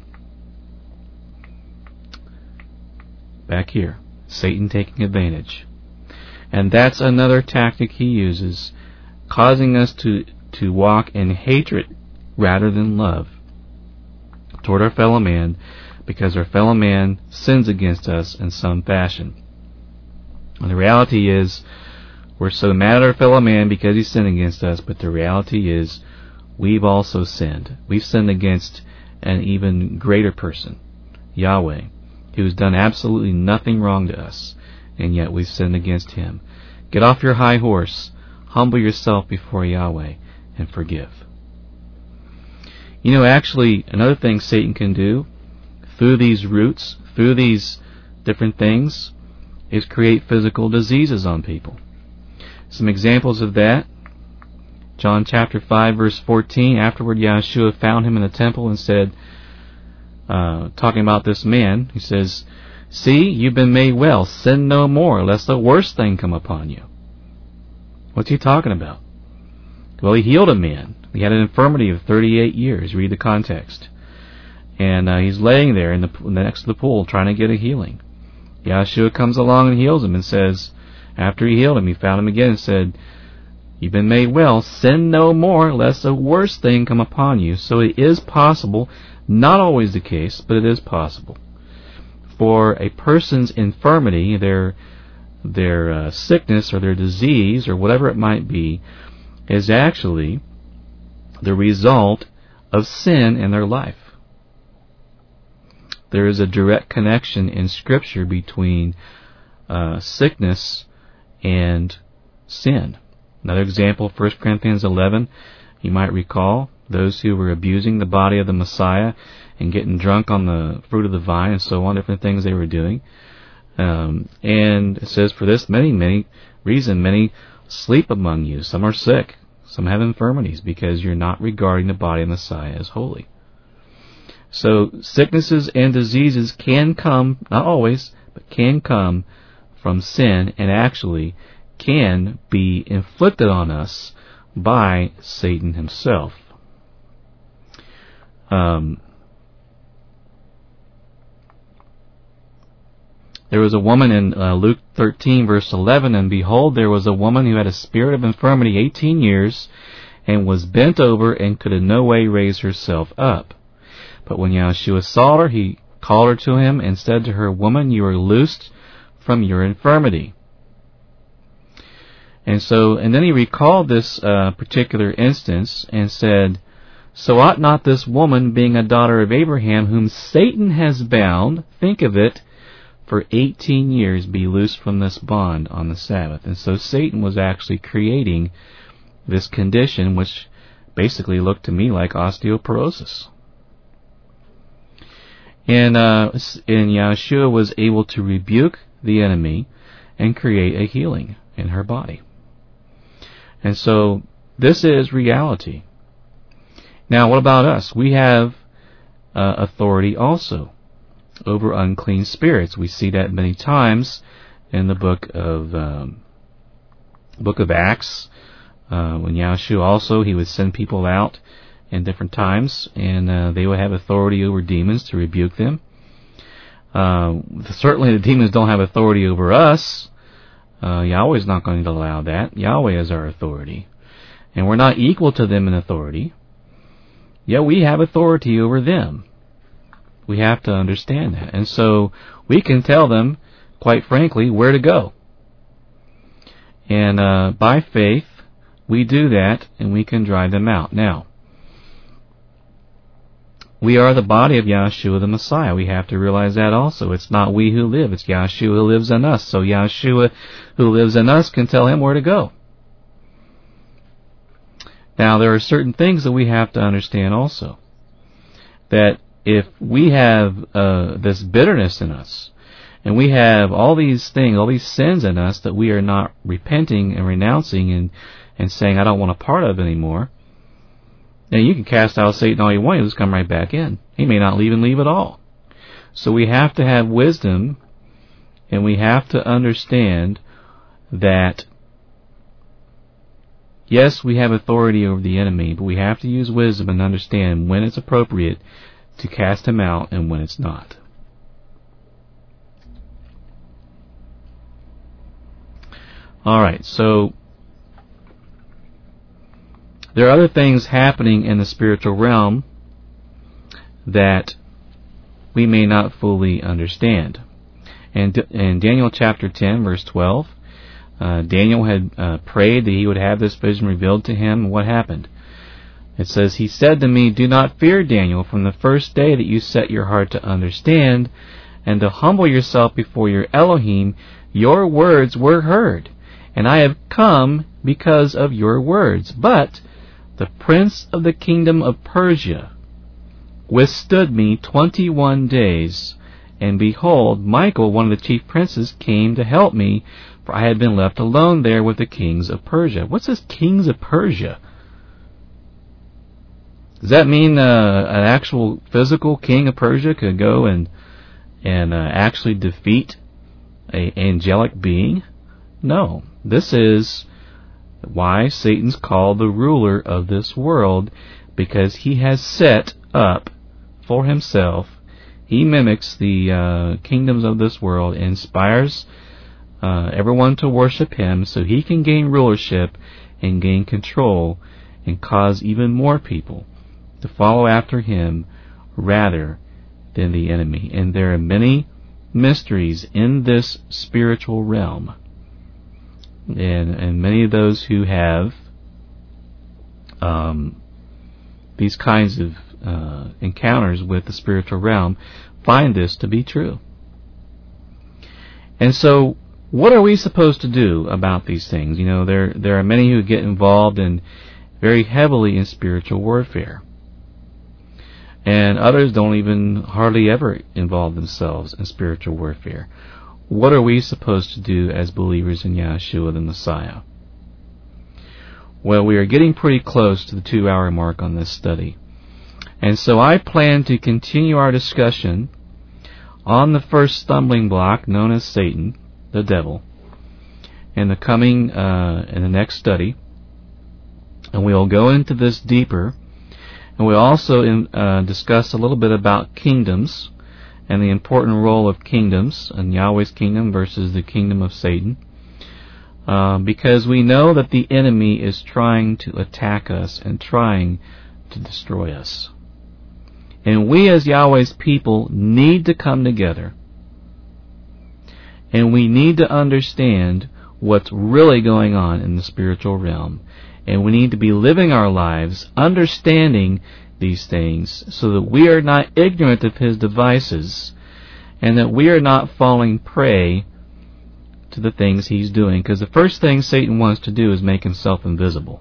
back here. Satan taking advantage. And that's another tactic he uses, causing us to walk in hatred rather than love toward our fellow man, because our fellow man sins against us in some fashion. And the reality is, we're so mad at our fellow man because he sinned against us, but the reality is, we've also sinned. We've sinned against an even greater person, Yahweh, who's done absolutely nothing wrong to us, and yet we've sinned against him. Get off your high horse, humble yourself before Yahweh, and forgive. You know, actually, another thing Satan can do through these roots, through these different things, is create physical diseases on people. Some examples of that: John chapter 5, verse 14. Afterward, Yahshua found him in the temple and said, talking about this man, he says, "See, you've been made well. Sin no more, lest the worst thing come upon you." What's he talking about? Well, he healed a man. He had an infirmity of 38 years. Read the context. And he's laying there next to the pool trying to get a healing. Yahshua comes along and heals him and says, after he healed him, he found him again and said, "You've been made well. Sin no more, lest the worst thing come upon you." So it is possible, not always the case, but it is possible, for a person's infirmity, their sickness or their disease or whatever it might be, is actually the result of sin in their life. There is a direct connection in Scripture between sickness and sin. Another example, 1 Corinthians 11, you might recall those who were abusing the body of the Messiah and getting drunk on the fruit of the vine and so on, different things they were doing. And it says, for this many sleep among you. Some are sick. Some have infirmities, because you're not regarding the body of the Messiah as holy. So sicknesses and diseases can come, not always, but can come from sin, and actually can be inflicted on us by Satan himself. There was a woman in Luke 13, verse 11, and behold, there was a woman who had a spirit of infirmity 18 years, and was bent over, and could in no way raise herself up. But when Yahshua saw her, he called her to him, and said to her, Woman, you are loosed from your infirmity. And then he recalled this particular instance, and said, So ought not this woman, being a daughter of Abraham, whom Satan has bound, think of it, for 18 years be loosed from this bond on the Sabbath? And so Satan was actually creating this condition, which basically looked to me like osteoporosis. And Yahshua was able to rebuke the enemy and create a healing in her body. And so this is reality. Now, what about us? We have authority also over unclean spirits. We see that many times in the book of Acts. When Yahshua also, he would send people out in different times, and they would have authority over demons to rebuke them. Certainly the demons don't have authority over us. Yahweh's not going to allow that. Yahweh is our authority. And we're not equal to them in authority. Yet we have authority over them. We have to understand that. And so we can tell them, quite frankly, where to go. And by faith, we do that, and we can drive them out. Now, we are the body of Yahshua the Messiah. We have to realize that also. It's not we who live, it's Yahshua who lives in us. So Yahshua who lives in us can tell him where to go. Now, there are certain things that we have to understand also. That if we have this bitterness in us, and we have all these things, all these sins in us that we are not repenting and renouncing and saying, I don't want a part of anymore, then you can cast out Satan all you want, he'll just come right back in. He may not leave at all. So we have to have wisdom, and we have to understand that, yes, we have authority over the enemy, but we have to use wisdom and understand when it's appropriate to cast him out and when it's not. Alright, so there are other things happening in the spiritual realm that we may not fully understand. And in Daniel chapter 10, verse 12, Daniel had prayed that he would have this vision revealed to him. What happened? It says, He said to me, Do not fear, Daniel, from the first day that you set your heart to understand and to humble yourself before your Elohim, your words were heard, and I have come because of your words. But the prince of the kingdom of Persia withstood me 21 days, and behold, Michael, one of the chief princes, came to help me, for I had been left alone there with the kings of Persia. What's this kings of Persia? Does that mean an actual physical king of Persia could go and actually defeat an angelic being? No. This is why Satan's called the ruler of this world, because he has set up for himself, he mimics the kingdoms of this world, inspires everyone to worship him so he can gain rulership and gain control and cause even more people to follow after him rather than the enemy. And there are many mysteries in this spiritual realm. And many of those who have these kinds of encounters with the spiritual realm find this to be true. And so, what are we supposed to do about these things? You know, there are many who get involved very heavily in spiritual warfare. And others don't even hardly ever involve themselves in spiritual warfare. What are we supposed to do as believers in Yahshua the Messiah? Well, we are getting pretty close to the 2-hour mark on this study. And so I plan to continue our discussion on the first stumbling block known as Satan, the devil, in the next study And we'll go into this deeper. And we'll also discuss a little bit about kingdoms and the important role of kingdoms and Yahweh's kingdom versus the kingdom of Satan. Because we know that the enemy is trying to attack us and trying to destroy us. And we as Yahweh's people need to come together. And we need to understand what's really going on in the spiritual realm. And we need to be living our lives understanding these things so that we are not ignorant of his devices and that we are not falling prey to the things he's doing. Because the first thing Satan wants to do is make himself invisible.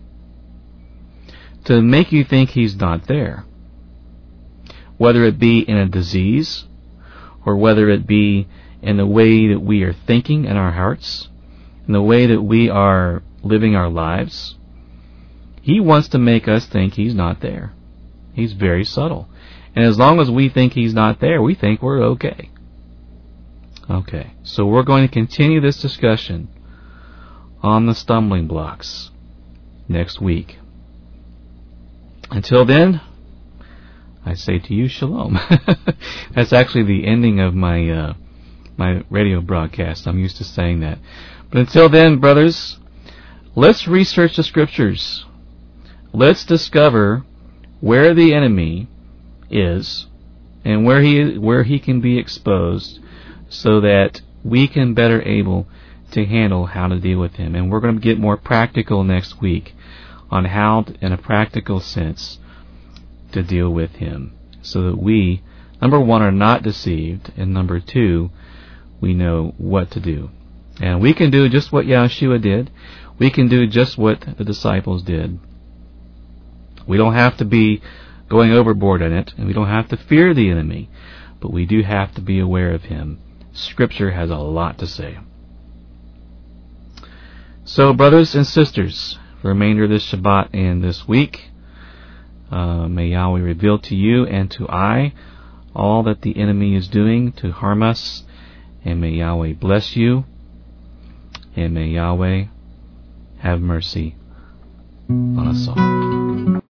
To make you think he's not there. Whether it be in a disease or whether it be in the way that we are thinking in our hearts, in the way that we are living our lives. He wants to make us think he's not there. He's very subtle. And as long as we think he's not there, we think we're okay. Okay, so we're going to continue this discussion on the stumbling blocks next week. Until then, I say to you, shalom. That's actually the ending of my radio broadcast. I'm used to saying that. But until then, brothers, let's research the scriptures. Let's discover where the enemy is and where he can be exposed so that we can better able to handle how to deal with him. And we're going to get more practical next week on how, in a practical sense, to deal with him so that we, number one, are not deceived, and number two, we know what to do. And we can do just what Yahshua did. We can do just what the disciples did. We don't have to be going overboard in it, and we don't have to fear the enemy, but we do have to be aware of him. Scripture has a lot to say. So, brothers and sisters, the remainder of this Shabbat and this week, may Yahweh reveal to you and to I all that the enemy is doing to harm us, and may Yahweh bless you, and may Yahweh have mercy on us all.